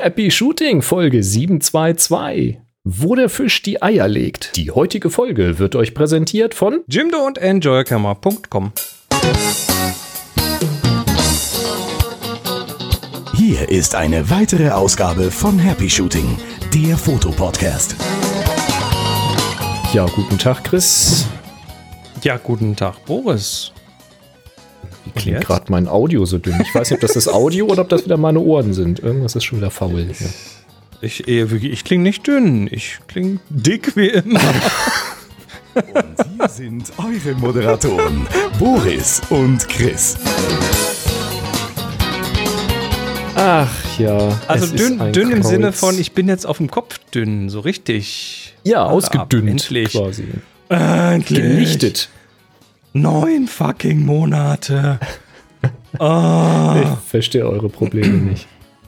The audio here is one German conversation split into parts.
Happy Shooting, Folge 722. Wo der Fisch die Eier legt. Die heutige Folge wird euch präsentiert von Jimdo und Enjoycamera.com. Hier ist eine weitere Ausgabe von Happy Shooting, der Fotopodcast. Ja, guten Tag, Chris. Ja, guten Tag, Boris. Wie klingt gerade mein Audio so dünn? Ich weiß nicht, ob das Audio oder ob das wieder meine Ohren sind. Irgendwas ist schon wieder faul. Ja. Ich klinge nicht dünn, ich klinge dick wie immer. Und hier sind eure Moderatoren, Boris und Chris. Ach ja. Also dünn im Sinne von, ich bin jetzt auf dem Kopf dünn, so richtig. Ja, ausgedünnt endlich. Quasi. Endlich. Gelichtet. 9 fucking Monate. Oh. Ich verstehe eure Probleme nicht.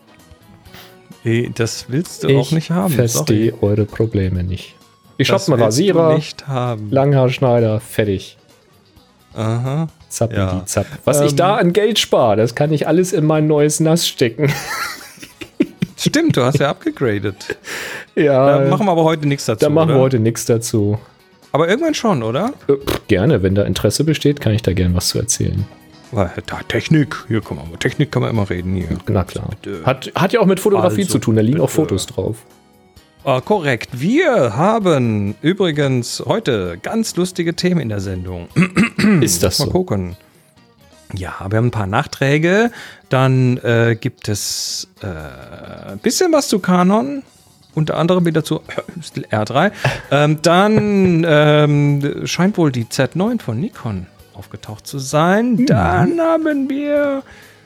Das willst du auch nicht haben. Ich verstehe eure Probleme nicht. Ich hab einen Rasierer, haben. Langhaarschneider, fertig. Aha. Zappi Ja. die Zapp. Was ich da an Geld spare, das kann ich alles in mein neues NAS stecken. Stimmt, du hast ja abgegradet. Ja. Da machen wir aber heute nichts dazu. Da machen wir oder? heute nichts dazu. Aber irgendwann schon, oder? Gerne, wenn da Interesse besteht, kann ich da gern was zu erzählen. Da, Technik, hier komm mal, Technik kann man immer reden hier. Na klar. Hat ja auch mit Fotografie Also, zu tun, da liegen auch bitte. Fotos drauf. Korrekt. Wir haben übrigens heute ganz lustige Themen in der Sendung. Ist das Mal so? gucken. Ja, wir haben ein paar Nachträge. Dann gibt es ein bisschen was zu Canon. Unter anderem wieder zu R3. Dann scheint wohl die Z9 von Nikon aufgetaucht zu sein. Dann haben wir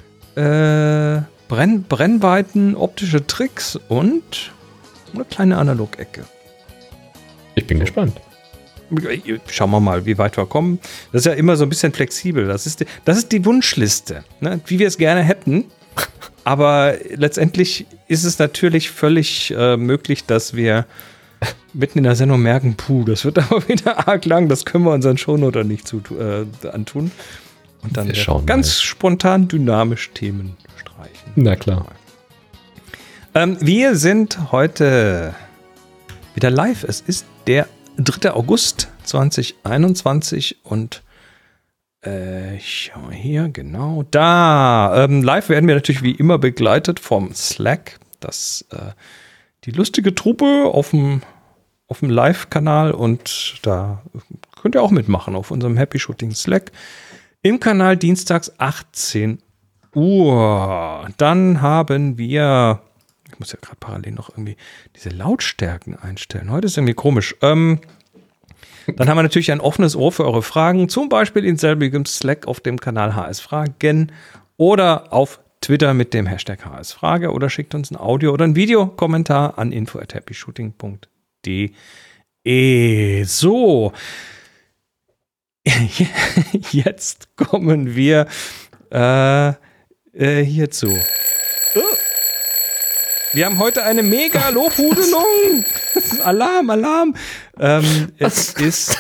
Brennweiten, optische Tricks und eine kleine Analog-Ecke. Ich bin gespannt. Schauen wir mal, wie weit wir kommen. Das ist ja immer so ein bisschen flexibel. Das ist die Wunschliste, ne? Wie wir es gerne hätten. Aber letztendlich ist es natürlich völlig möglich, dass wir mitten in der Sendung merken, das wird aber wieder arg lang, das können wir unseren Shownoter nicht antun. Und dann ganz spontan dynamisch Themen streichen. Na klar. Wir sind heute wieder live. Es ist der 3. August 2021 und schau mal hier, genau da. Live werden wir natürlich wie immer begleitet vom Slack. Die lustige Truppe auf dem Live-Kanal und da könnt ihr auch mitmachen auf unserem Happy Shooting Slack. Im Kanal dienstags 18 Uhr. Dann haben wir, ich muss ja gerade parallel noch irgendwie diese Lautstärken einstellen. Heute ist irgendwie komisch. Dann haben wir natürlich ein offenes Ohr für eure Fragen, zum Beispiel in selbigem Slack auf dem Kanal HS Fragen oder auf Twitter mit dem Hashtag HS Frage oder schickt uns ein Audio- oder ein Videokommentar an info@happyshooting.de. So, jetzt kommen wir hierzu. Wir haben heute eine mega Lobhudelung. Alarm. Es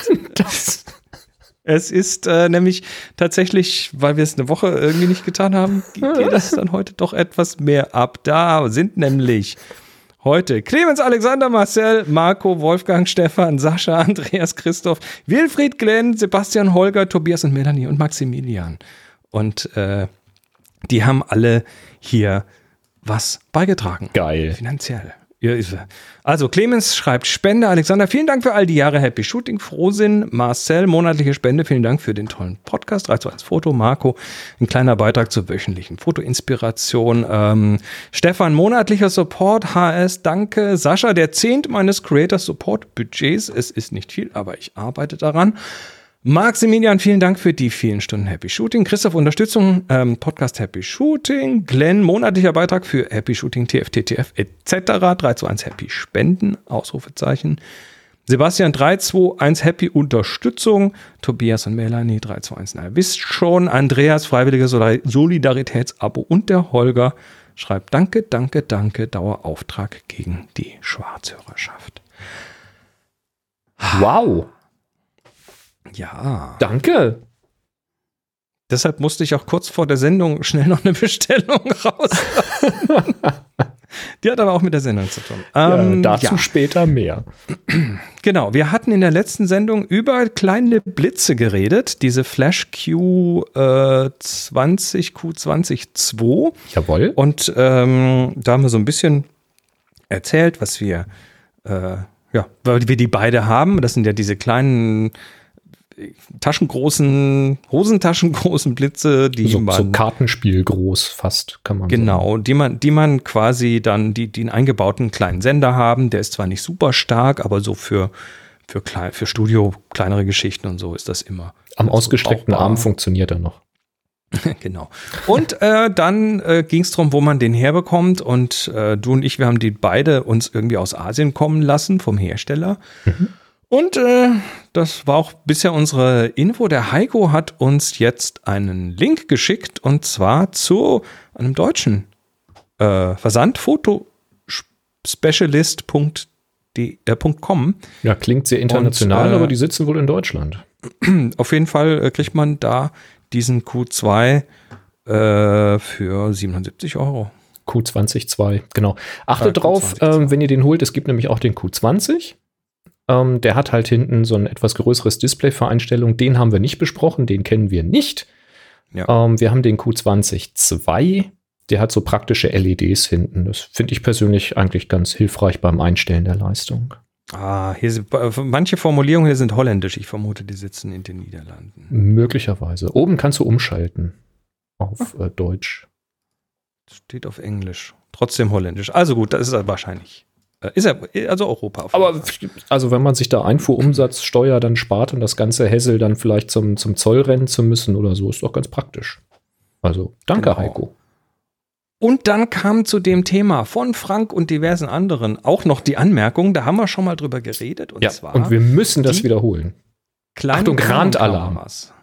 ist nämlich tatsächlich, weil wir es eine Woche irgendwie nicht getan haben, geht das dann heute doch etwas mehr ab. Da sind nämlich heute Clemens, Alexander, Marcel, Marco, Wolfgang, Stefan, Sascha, Andreas, Christoph, Wilfried, Glenn, Sebastian, Holger, Tobias und Melanie und Maximilian. Und die haben alle hier was beigetragen. Geil. Finanziell. Also Clemens schreibt Spende. Alexander, vielen Dank für all die Jahre Happy Shooting. Frohsinn. Marcel, monatliche Spende. Vielen Dank für den tollen Podcast. 321 Foto. Marco, ein kleiner Beitrag zur wöchentlichen Fotoinspiration. Stefan, monatlicher Support. HS, danke. Sascha, der 10. meines Creator Support Budgets. Es ist nicht viel, aber ich arbeite daran. Maximilian, vielen Dank für die vielen Stunden Happy Shooting. Christoph, Unterstützung, Podcast Happy Shooting. Glenn, monatlicher Beitrag für Happy Shooting, TFTTF etc. 321 Happy Spenden, Ausrufezeichen. Sebastian, 321 Happy Unterstützung. Tobias und Melanie, 321, na, ihr wisst schon. Andreas, freiwillige Solidaritätsabo. Und der Holger schreibt, danke, Dauerauftrag gegen die Schwarzhörerschaft. Wow. Ja. Danke. Deshalb musste ich auch kurz vor der Sendung schnell noch eine Bestellung rauslassen. Die hat aber auch mit der Sendung zu tun. Dazu später mehr. Genau, wir hatten in der letzten Sendung über kleine Blitze geredet, diese Flash Q20 Jawohl. Und da haben wir so ein bisschen erzählt, was wir, weil wir die beide haben. Das sind ja diese kleinen hosentaschengroßen Blitze, die so Kartenspiel groß fast, kann man sagen. Genau, die man quasi dann, die einen eingebauten kleinen Sender haben. Der ist zwar nicht super stark, aber so für Studio, kleinere Geschichten und so ist das immer. Am ausgestreckten Arm funktioniert er noch. Genau. Und dann ging es darum, wo man den herbekommt. Und du und ich, wir haben die beide uns irgendwie aus Asien kommen lassen, vom Hersteller. Mhm. Und das war auch bisher unsere Info. Der Heiko hat uns jetzt einen Link geschickt, und zwar zu einem deutschen Versand, fotospecialist.com. Ja, klingt sehr international, aber die sitzen wohl in Deutschland. Auf jeden Fall kriegt man da diesen Q2 für 77 €. Q20-2, genau. Achtet drauf, wenn ihr den holt, es gibt nämlich auch den Q20. Der hat halt hinten so ein etwas größeres Display für Einstellungen. Den haben wir nicht besprochen, den kennen wir nicht. Ja. Wir haben den Q20-2. Der hat so praktische LEDs hinten. Das finde ich persönlich eigentlich ganz hilfreich beim Einstellen der Leistung. Hier sind manche Formulierungen hier sind holländisch. Ich vermute, die sitzen in den Niederlanden. Möglicherweise. Oben kannst du umschalten auf Deutsch. Steht auf Englisch. Trotzdem holländisch. Also gut, das ist wahrscheinlich. Ist er, also Europa. Aber also wenn man sich da Einfuhrumsatzsteuer dann spart und das ganze Hassel dann vielleicht zum Zoll rennen zu müssen oder so, ist doch ganz praktisch. Also danke, genau. Heiko. Und dann kam zu dem Thema von Frank und diversen anderen auch noch die Anmerkung, da haben wir schon mal drüber geredet. Und zwar und wir müssen das wiederholen. Achtung, Randalarm.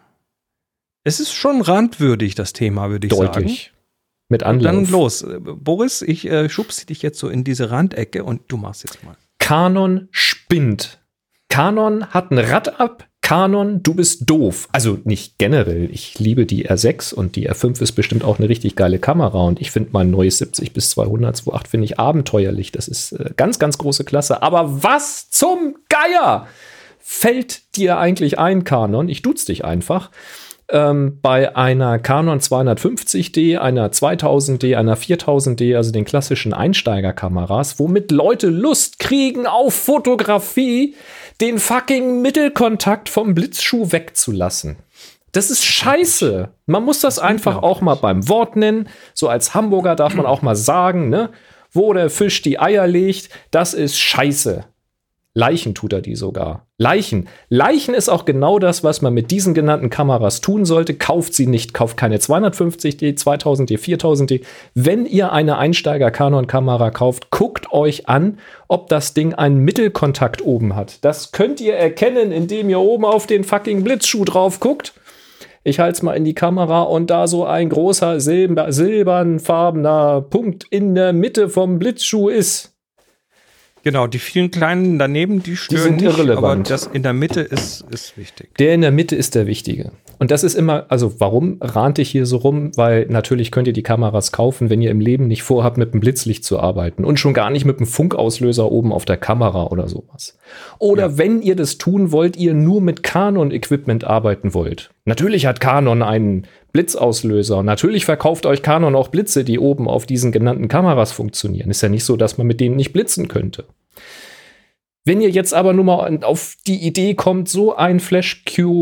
Es ist schon randwürdig, das Thema, würde ich sagen. Deutlich. Mit Anlauf. Und dann los. Boris, ich schubse dich jetzt so in diese Randecke und du machst jetzt mal. Canon spinnt. Canon hat ein Rad ab. Canon, du bist doof. Also nicht generell. Ich liebe die R6 und die R5 ist bestimmt auch eine richtig geile Kamera. Und ich finde mein neues 70-200 2.8 finde ich abenteuerlich. Das ist ganz, ganz große Klasse. Aber was zum Geier fällt dir eigentlich ein, Canon? Ich duze dich einfach. Bei einer Canon 250D, einer 2000D, einer 4000D, also den klassischen Einsteigerkameras, womit Leute Lust kriegen auf Fotografie, den fucking Mittelkontakt vom Blitzschuh wegzulassen. Das ist scheiße. Man muss das einfach auch mal beim Wort nennen. So als Hamburger darf man auch mal sagen, ne? Wo der Fisch die Eier legt, das ist scheiße. Leichen tut er die sogar. Leichen ist auch genau das, was man mit diesen genannten Kameras tun sollte. Kauft sie nicht. Kauft keine 250D, 2000D, 4000D. Wenn ihr eine Einsteiger-Canon-Kamera kauft, guckt euch an, ob das Ding einen Mittelkontakt oben hat. Das könnt ihr erkennen, indem ihr oben auf den fucking Blitzschuh drauf guckt. Ich halte es mal in die Kamera und da so ein großer silbernfarbener Punkt in der Mitte vom Blitzschuh ist. Genau, die vielen kleinen daneben, die stören sind nicht, irrelevant. Aber das in der Mitte ist wichtig. Der in der Mitte ist der Wichtige. Und das ist immer, also warum rannte ich hier so rum? Weil natürlich könnt ihr die Kameras kaufen, wenn ihr im Leben nicht vorhabt, mit dem Blitzlicht zu arbeiten und schon gar nicht mit dem Funkauslöser oben auf der Kamera oder sowas. Oder wenn ihr das tun wollt, ihr nur mit Canon-Equipment arbeiten wollt. Natürlich hat Canon einen Blitzauslöser. Natürlich verkauft euch Canon auch Blitze, die oben auf diesen genannten Kameras funktionieren. Ist ja nicht so, dass man mit denen nicht blitzen könnte. Wenn ihr jetzt aber nur mal auf die Idee kommt, so ein Flash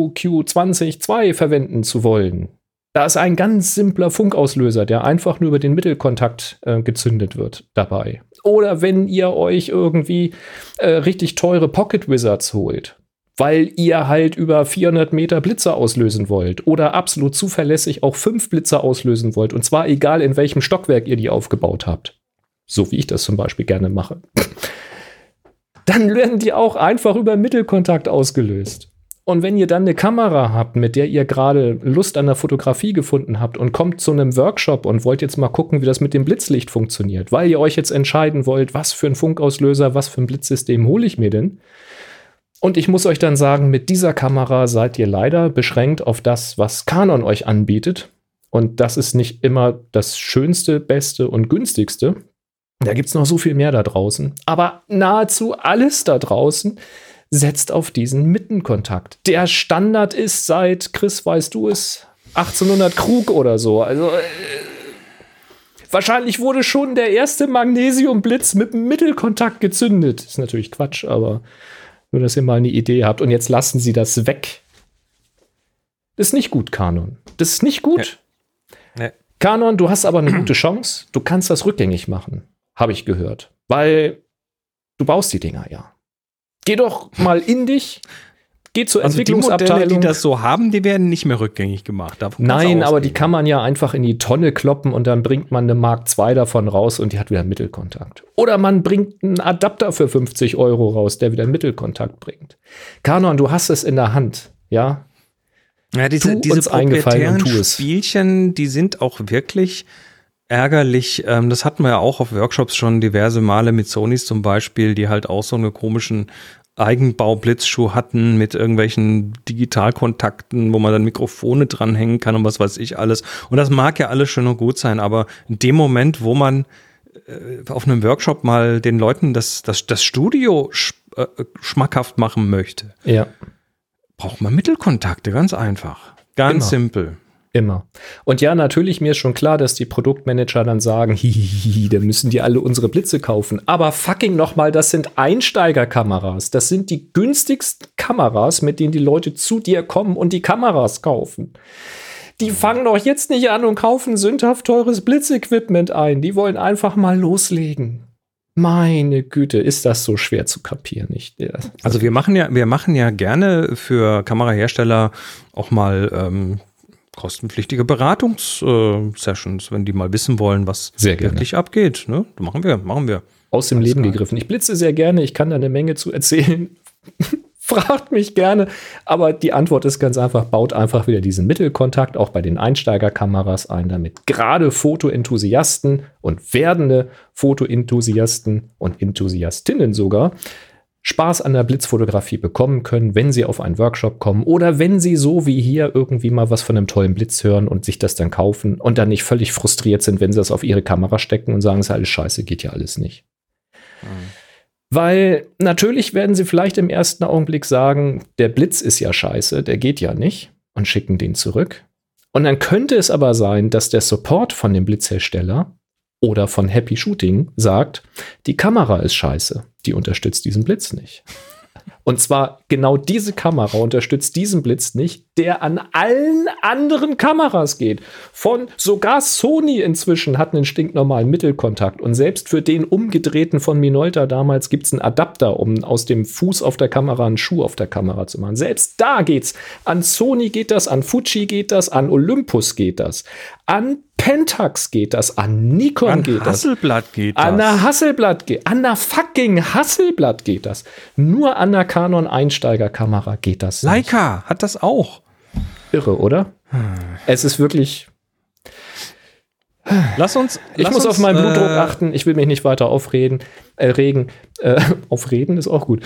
Q20-2 verwenden zu wollen, da ist ein ganz simpler Funkauslöser, der einfach nur über den Mittelkontakt gezündet wird dabei. Oder wenn ihr euch irgendwie richtig teure Pocket Wizards holt, weil ihr halt über 400 Meter Blitze auslösen wollt oder absolut zuverlässig auch 5 Blitze auslösen wollt, und zwar egal in welchem Stockwerk ihr die aufgebaut habt. So wie ich das zum Beispiel gerne mache. Dann werden die auch einfach über Mittelkontakt ausgelöst. Und wenn ihr dann eine Kamera habt, mit der ihr gerade Lust an der Fotografie gefunden habt und kommt zu einem Workshop und wollt jetzt mal gucken, wie das mit dem Blitzlicht funktioniert, weil ihr euch jetzt entscheiden wollt, was für ein Funkauslöser, was für ein Blitzsystem hole ich mir denn? Und ich muss euch dann sagen, mit dieser Kamera seid ihr leider beschränkt auf das, was Canon euch anbietet. Und das ist nicht immer das Schönste, Beste und Günstigste. Da gibt es noch so viel mehr da draußen. Aber nahezu alles da draußen setzt auf diesen Mittenkontakt. Der Standard ist seit, Chris, weißt du es, 1800 Krug oder so. Also wahrscheinlich wurde schon der erste Magnesiumblitz mit dem Mittelkontakt gezündet. Ist natürlich Quatsch, aber nur, dass ihr mal eine Idee habt. Und jetzt lassen sie das weg. Das ist nicht gut, Canon. Das ist nicht gut. Ja. Canon, du hast aber eine gute Chance. Du kannst das rückgängig machen, habe ich gehört. Weil du baust die Dinger ja. Geh doch mal in dich. Geh zur Entwicklungsabteilung. Die Modelle, die das so haben, die werden nicht mehr rückgängig gemacht. Nein, aber die kann man ja einfach in die Tonne kloppen und dann bringt man eine Mark II davon raus und die hat wieder einen Mittelkontakt. Oder man bringt einen Adapter für 50 € raus, der wieder einen Mittelkontakt bringt. Canon, du hast es in der Hand, ja? Ja, diese proprietären Spielchen, die sind auch wirklich ärgerlich. Das hatten wir ja auch auf Workshops schon diverse Male mit Sonys zum Beispiel, die halt auch so einen komischen Eigenbau-Blitzschuh hatten mit irgendwelchen Digitalkontakten, wo man dann Mikrofone dranhängen kann und was weiß ich alles. Und das mag ja alles schön und gut sein, aber in dem Moment, wo man auf einem Workshop mal den Leuten das Studio schmackhaft machen möchte, ja, braucht man Mittelkontakte, ganz einfach. Ganz simpel. Immer. Und ja, natürlich, mir ist schon klar, dass die Produktmanager dann sagen, hihihi, dann müssen die alle unsere Blitze kaufen. Aber fucking nochmal, das sind Einsteigerkameras. Das sind die günstigsten Kameras, mit denen die Leute zu dir kommen und die Kameras kaufen. Die fangen doch jetzt nicht an und kaufen sündhaft teures Blitzequipment ein. Die wollen einfach mal loslegen. Meine Güte, ist das so schwer zu kapieren. Also wir machen ja gerne für Kamerahersteller auch mal kostenpflichtige Beratungssessions, wenn die mal wissen wollen, was wirklich abgeht. Ne? Machen wir. Aus dem Leben gegriffen. Ich blitze sehr gerne, ich kann da eine Menge zu erzählen. Fragt mich gerne. Aber die Antwort ist ganz einfach, baut einfach wieder diesen Mittelkontakt auch bei den Einsteigerkameras ein, damit gerade Fotoenthusiasten und werdende Fotoenthusiasten und Enthusiastinnen sogar Spaß an der Blitzfotografie bekommen können, wenn sie auf einen Workshop kommen oder wenn sie so wie hier irgendwie mal was von einem tollen Blitz hören und sich das dann kaufen und dann nicht völlig frustriert sind, wenn sie das auf ihre Kamera stecken und sagen, es ist alles scheiße, geht ja alles nicht. Weil natürlich werden sie vielleicht im ersten Augenblick sagen, der Blitz ist ja scheiße, der geht ja nicht und schicken den zurück. Und dann könnte es aber sein, dass der Support von dem Blitzhersteller oder von Happy Shooting sagt, die Kamera ist scheiße, die unterstützt diesen Blitz nicht. Und zwar genau diese Kamera unterstützt diesen Blitz nicht, der an allen anderen Kameras geht. Sogar Sony inzwischen hat einen stinknormalen Mittelkontakt. Und selbst für den umgedrehten von Minolta damals gibt es einen Adapter, um aus dem Fuß auf der Kamera einen Schuh auf der Kamera zu machen. Selbst da geht's. An Sony geht das, an Fuji geht das, an Olympus geht das. An Pentax geht das, an Nikon geht das. An Hasselblad geht das. An der Hasselblad geht, an der fucking Hasselblad geht das. Nur an der Canon Einsteigerkamera geht das nicht. Leica hat das auch. Irre, oder? Es ist wirklich. Ich muss auf meinen Blutdruck achten. Ich will mich nicht weiter aufregen. Aufreden ist auch gut.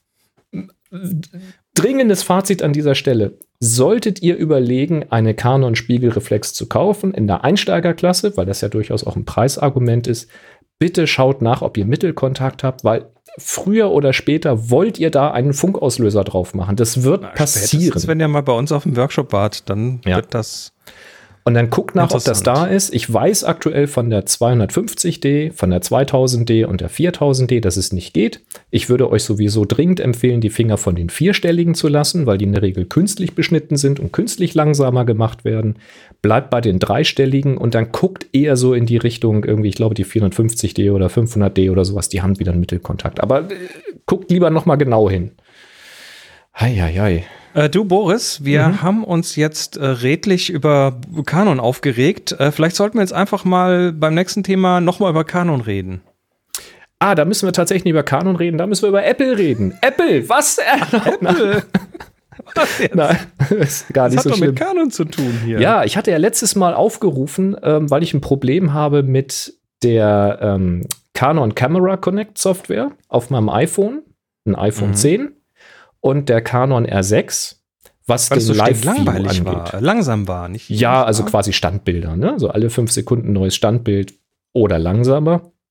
Dringendes Fazit an dieser Stelle. Solltet ihr überlegen, eine Canon Spiegelreflex zu kaufen in der Einsteigerklasse, weil das ja durchaus auch ein Preisargument ist, bitte schaut nach, ob ihr Mittelkontakt habt, weil früher oder später wollt ihr da einen Funkauslöser drauf machen. Das wird passieren. Wenn ihr mal bei uns auf dem Workshop wart, dann wird das. Und dann guckt nach, ob das da ist. Ich weiß aktuell von der 250D, von der 2000D und der 4000D, dass es nicht geht. Ich würde euch sowieso dringend empfehlen, die Finger von den vierstelligen zu lassen, weil die in der Regel künstlich beschnitten sind und künstlich langsamer gemacht werden. Bleibt bei den dreistelligen und dann guckt eher so in die Richtung irgendwie, ich glaube, die 450D oder 500D oder sowas, die haben wieder einen Mittelkontakt. Aber guckt lieber noch mal genau hin. Hei. Du, Boris, wir haben uns jetzt redlich über Canon aufgeregt. Vielleicht sollten wir jetzt einfach mal beim nächsten Thema nochmal über Canon reden. Da müssen wir tatsächlich nicht über Canon reden, da müssen wir über Apple reden. Apple, was? Apple? Was jetzt? Nein, ist gar nicht so schlimm. Das hat doch mit Canon zu tun hier. Ja, ich hatte ja letztes Mal aufgerufen, weil ich ein Problem habe mit der Canon Camera Connect Software auf meinem iPhone, ein iPhone 10. Und der Canon R6, was den so Live-View angeht. Langsam war, nicht? Ja, also quasi Standbilder, ne? So alle 5 Sekunden neues Standbild oder langsamer.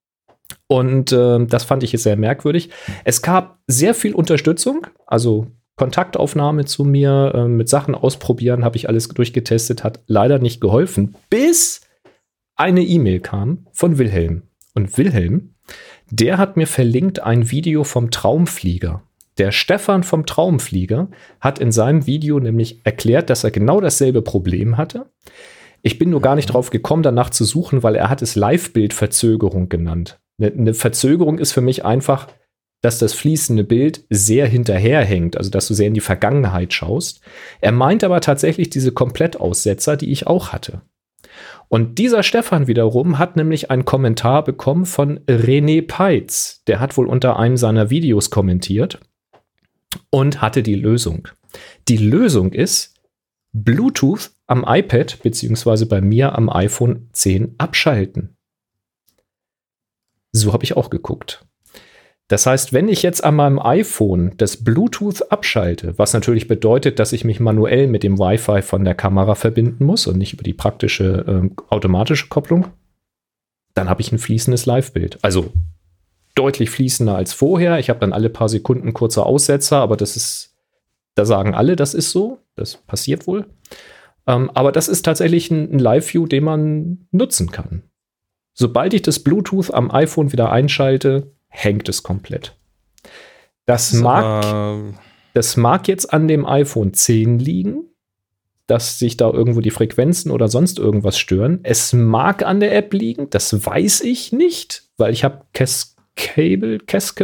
Und das fand ich jetzt sehr merkwürdig. Es gab sehr viel Unterstützung, also Kontaktaufnahme zu mir, mit Sachen ausprobieren, habe ich alles durchgetestet, hat leider nicht geholfen, bis eine E-Mail kam von Wilhelm. Und Wilhelm, der hat mir verlinkt ein Video vom Traumflieger. Der Stefan vom Traumflieger hat in seinem Video nämlich erklärt, dass er genau dasselbe Problem hatte. Ich bin nur gar nicht drauf gekommen, danach zu suchen, weil er hat es Live-Bild-Verzögerung genannt. Eine Verzögerung ist für mich einfach, dass das fließende Bild sehr hinterherhängt, also dass du sehr in die Vergangenheit schaust. Er meint aber tatsächlich diese Komplettaussetzer, die ich auch hatte. Und dieser Stefan wiederum hat nämlich einen Kommentar bekommen von René Peitz. Der hat wohl unter einem seiner Videos kommentiert und hatte die Lösung. Die Lösung ist Bluetooth am iPad beziehungsweise bei mir am iPhone 10 abschalten. So habe ich auch geguckt. Das heißt, wenn ich jetzt an meinem iPhone das Bluetooth abschalte, was natürlich bedeutet, dass ich mich manuell mit dem Wi-Fi von der Kamera verbinden muss und nicht über die praktische automatische Kopplung, dann habe ich ein fließendes Live-Bild. Also deutlich fließender als vorher. Ich habe dann alle paar Sekunden kurze Aussetzer, aber das ist, da sagen alle, das ist so. Das passiert wohl. Aber das ist tatsächlich ein Live-View, den man nutzen kann. Sobald ich das Bluetooth am iPhone wieder einschalte, hängt es komplett. Das mag jetzt an dem iPhone 10 liegen, dass sich da irgendwo die Frequenzen oder sonst irgendwas stören. Es mag an der App liegen, das weiß ich nicht, weil ich habe Cascable.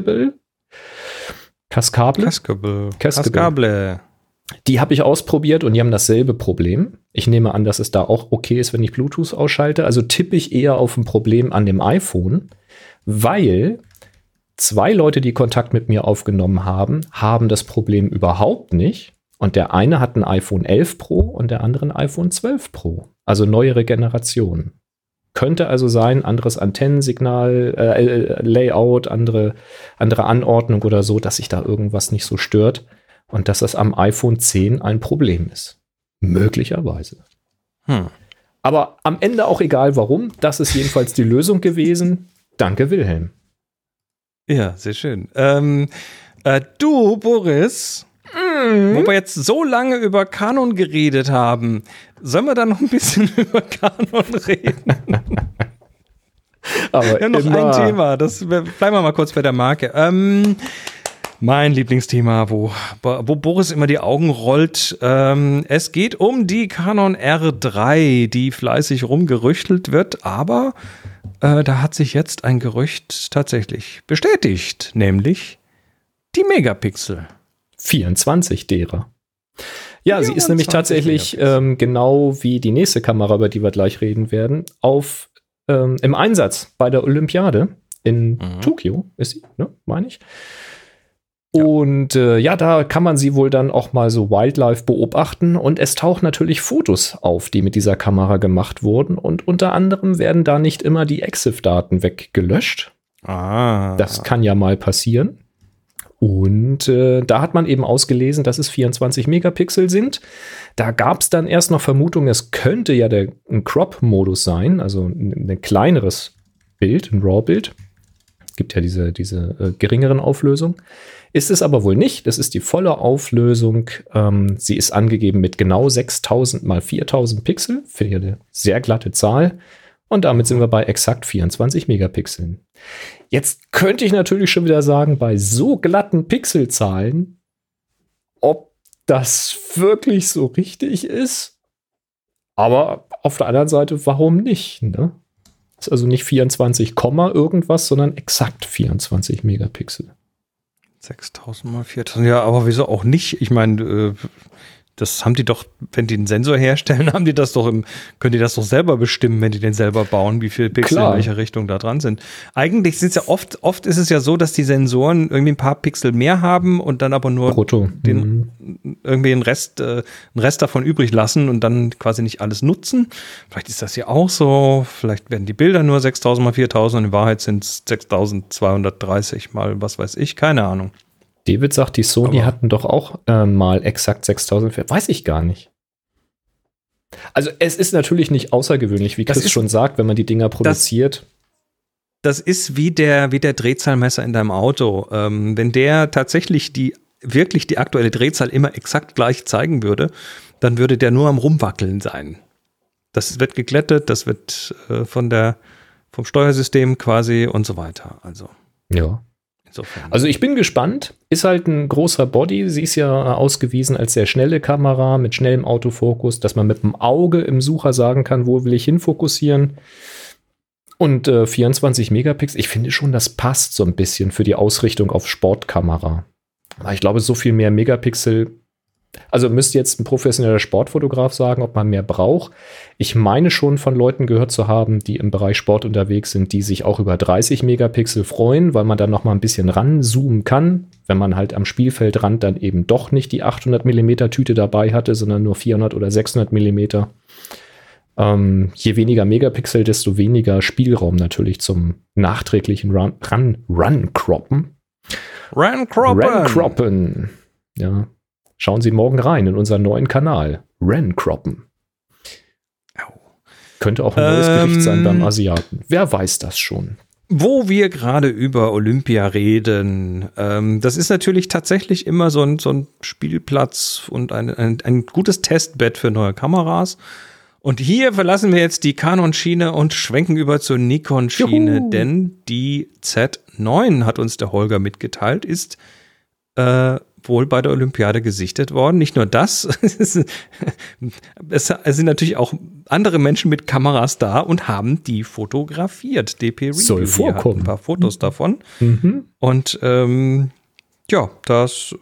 Die habe ich ausprobiert und die haben dasselbe Problem. Ich nehme an, dass es da auch okay ist, wenn ich Bluetooth ausschalte. Also tippe ich eher auf ein Problem an dem iPhone, weil 2 Leute, die Kontakt mit mir aufgenommen haben, haben das Problem überhaupt nicht. Und der eine hat ein iPhone 11 Pro und der andere ein iPhone 12 Pro. Also neuere Generation. Könnte also sein, anderes Antennensignal, Layout, andere Anordnung oder so, dass sich da irgendwas nicht so stört und dass das am iPhone 10 ein Problem ist. Möglicherweise. Aber am Ende auch egal warum. Das ist jedenfalls die Lösung gewesen. Danke, Wilhelm. Ja, sehr schön. Du, Boris, wo wir jetzt so lange über Canon geredet haben, sollen wir da noch ein bisschen über Canon reden? Aber wir haben noch ein Thema, bleiben wir mal kurz bei der Marke. Mein Lieblingsthema, wo Boris immer die Augen rollt. Es geht um die Canon R3, die fleißig rumgerüchtelt wird, aber da hat sich jetzt ein Gerücht tatsächlich bestätigt, nämlich die Megapixel. 24 derer. Ja, sie ist nämlich tatsächlich genau wie die nächste Kamera, über die wir gleich reden werden, im Einsatz bei der Olympiade in Tokio ist sie, ne, meine ich. Ja. Und da kann man sie wohl dann auch mal so Wildlife beobachten und es tauchen natürlich Fotos auf, die mit dieser Kamera gemacht wurden und unter anderem werden da nicht immer die EXIF-Daten weggelöscht. Das kann ja mal passieren. Und da hat man eben ausgelesen, dass es 24 Megapixel sind. Da gab es dann erst noch Vermutungen, es könnte ja ein Crop-Modus sein, also ein kleineres Bild, ein RAW-Bild. Es gibt ja diese geringeren Auflösungen. Ist es aber wohl nicht. Das ist die volle Auflösung. Sie ist angegeben mit genau 6000 mal 4000 Pixel. Für hier eine sehr glatte Zahl. Und damit sind wir bei exakt 24 Megapixeln. Jetzt könnte ich natürlich schon wieder sagen, bei so glatten Pixelzahlen, ob das wirklich so richtig ist. Aber auf der anderen Seite, warum nicht? Ne? Ist also nicht 24, irgendwas, sondern exakt 24 Megapixel. 6000 mal 4000, ja, aber wieso auch nicht? Ich meine, das haben die doch, wenn die einen Sensor herstellen, können die das doch selber bestimmen, wenn die den selber bauen, wie viele Pixel in welcher Richtung da dran sind. Eigentlich sind es ja oft ist es ja so, dass die Sensoren irgendwie ein paar Pixel mehr haben und dann aber nur irgendwie einen Rest davon übrig lassen und dann quasi nicht alles nutzen. Vielleicht ist das ja auch so, vielleicht werden die Bilder nur 6000 mal 4000 und in Wahrheit sind es 6230 mal was weiß ich, keine Ahnung. David sagt, die Sony hatten doch auch mal exakt 6000. Weiß ich gar nicht. Also es ist natürlich nicht außergewöhnlich, wie Chris schon sagt, wenn man die Dinger produziert. das ist wie der Drehzahlmesser in deinem Auto. Wenn der tatsächlich wirklich die aktuelle Drehzahl immer exakt gleich zeigen würde, dann würde der nur am Rumwackeln sein. Das wird geglättet, das wird vom Steuersystem quasi und so weiter. Also ja. insofern. Also ich bin gespannt. Ist halt ein großer Body. Sie ist ja ausgewiesen als sehr schnelle Kamera mit schnellem Autofokus, dass man mit dem Auge im Sucher sagen kann, wo will ich hinfokussieren. Und 24 Megapixel, ich finde schon, das passt so ein bisschen für die Ausrichtung auf Sportkamera. Ich glaube, so viel mehr Megapixel, also müsste jetzt ein professioneller Sportfotograf sagen, ob man mehr braucht. Ich meine schon von Leuten gehört zu haben, die im Bereich Sport unterwegs sind, die sich auch über 30 Megapixel freuen, weil man dann noch mal ein bisschen ranzoomen kann, wenn man halt am Spielfeldrand dann eben doch nicht die 800 mm Tüte dabei hatte, sondern nur 400 oder 600 mm. Je weniger Megapixel, desto weniger Spielraum natürlich zum nachträglichen Run-Croppen. Run-Croppen. Ja. Schauen Sie morgen rein in unseren neuen Kanal. Run-Croppen. Könnte auch ein neues Gericht sein beim Asiaten. Wer weiß das schon? Wo wir gerade über Olympia reden, das ist natürlich tatsächlich immer so ein Spielplatz und ein gutes Testbett für neue Kameras. Und hier verlassen wir jetzt die Canon-Schiene und schwenken über zur Nikon-Schiene, denn die Z9, hat uns der Holger mitgeteilt, ist wohl bei der Olympiade gesichtet worden. Nicht nur das, es sind natürlich auch andere Menschen mit Kameras da und haben die fotografiert. DP Review soll vorkommen. Hat ein paar Fotos davon. Und ja, das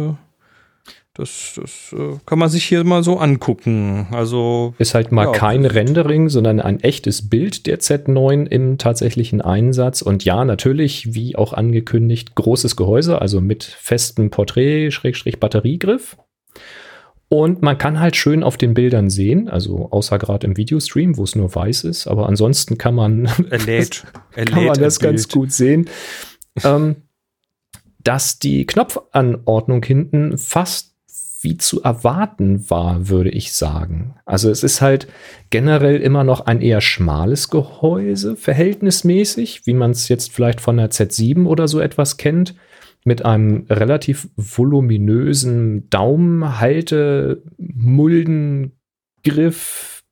kann man sich hier mal so angucken. Also ist halt mal kein Rendering, sondern ein echtes Bild der Z9 im tatsächlichen Einsatz. Und ja, natürlich, wie auch angekündigt, großes Gehäuse, also mit festem Porträt-Batteriegriff. Und man kann halt schön auf den Bildern sehen, also außer gerade im Videostream, wo es nur weiß ist, aber ansonsten kann man das ganz gut sehen, dass die Knopfanordnung hinten fast wie zu erwarten war, würde ich sagen. Also es ist halt generell immer noch ein eher schmales Gehäuse, verhältnismäßig, wie man es jetzt vielleicht von der Z7 oder so etwas kennt, mit einem relativ voluminösen Daumenhalte, Muldengriff,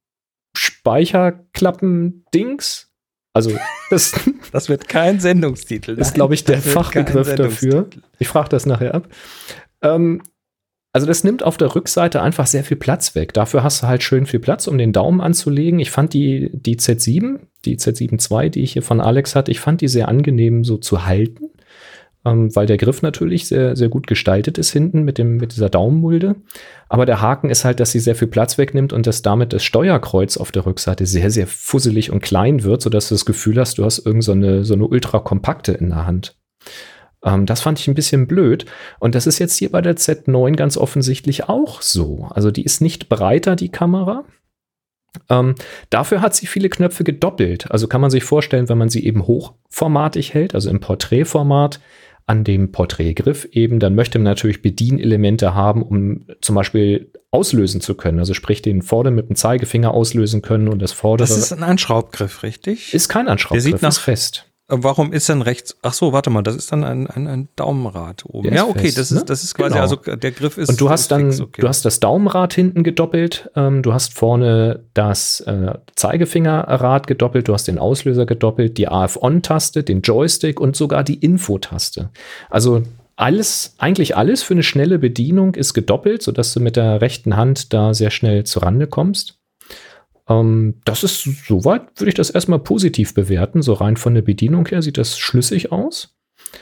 Speicherklappen-Dings. Also das wird kein Sendungstitel. Ist, glaube ich, der Fachbegriff dafür. Ich frage das nachher ab. Also das nimmt auf der Rückseite einfach sehr viel Platz weg. Dafür hast du halt schön viel Platz, um den Daumen anzulegen. Ich fand die Z7 II, die ich hier von Alex hatte, ich fand die sehr angenehm so zu halten, weil der Griff natürlich sehr, sehr gut gestaltet ist hinten mit dieser Daumenmulde. Aber der Haken ist halt, dass sie sehr viel Platz wegnimmt und dass damit das Steuerkreuz auf der Rückseite sehr, sehr fusselig und klein wird, sodass du das Gefühl hast, du hast irgend so eine ultra kompakte in der Hand. Das fand ich ein bisschen blöd. Und das ist jetzt hier bei der Z9 ganz offensichtlich auch so. Also die ist nicht breiter, die Kamera. Dafür hat sie viele Knöpfe gedoppelt. Also kann man sich vorstellen, wenn man sie eben hochformatig hält, also im Porträtformat, an dem Porträtgriff eben, dann möchte man natürlich Bedienelemente haben, um zum Beispiel auslösen zu können. Also sprich, den vorderen mit dem Zeigefinger auslösen können und das vordere. Das ist ein Anschraubgriff, richtig? Ist kein Anschraubgriff, der sieht ist fest. Warum ist dann rechts? Ach so, warte mal, das ist dann ein Daumenrad oben. Ja, okay, fest, das ist quasi, genau. Also der Griff ist. Und du hast dann, okay. Du hast das Daumenrad hinten gedoppelt, du hast vorne das Zeigefingerrad gedoppelt, du hast den Auslöser gedoppelt, die AF-On-Taste, den Joystick und sogar die Info-Taste. Also eigentlich alles für eine schnelle Bedienung ist gedoppelt, sodass du mit der rechten Hand da sehr schnell zurande kommst. Das ist soweit, würde ich das erstmal positiv bewerten. So rein von der Bedienung her sieht das schlüssig aus.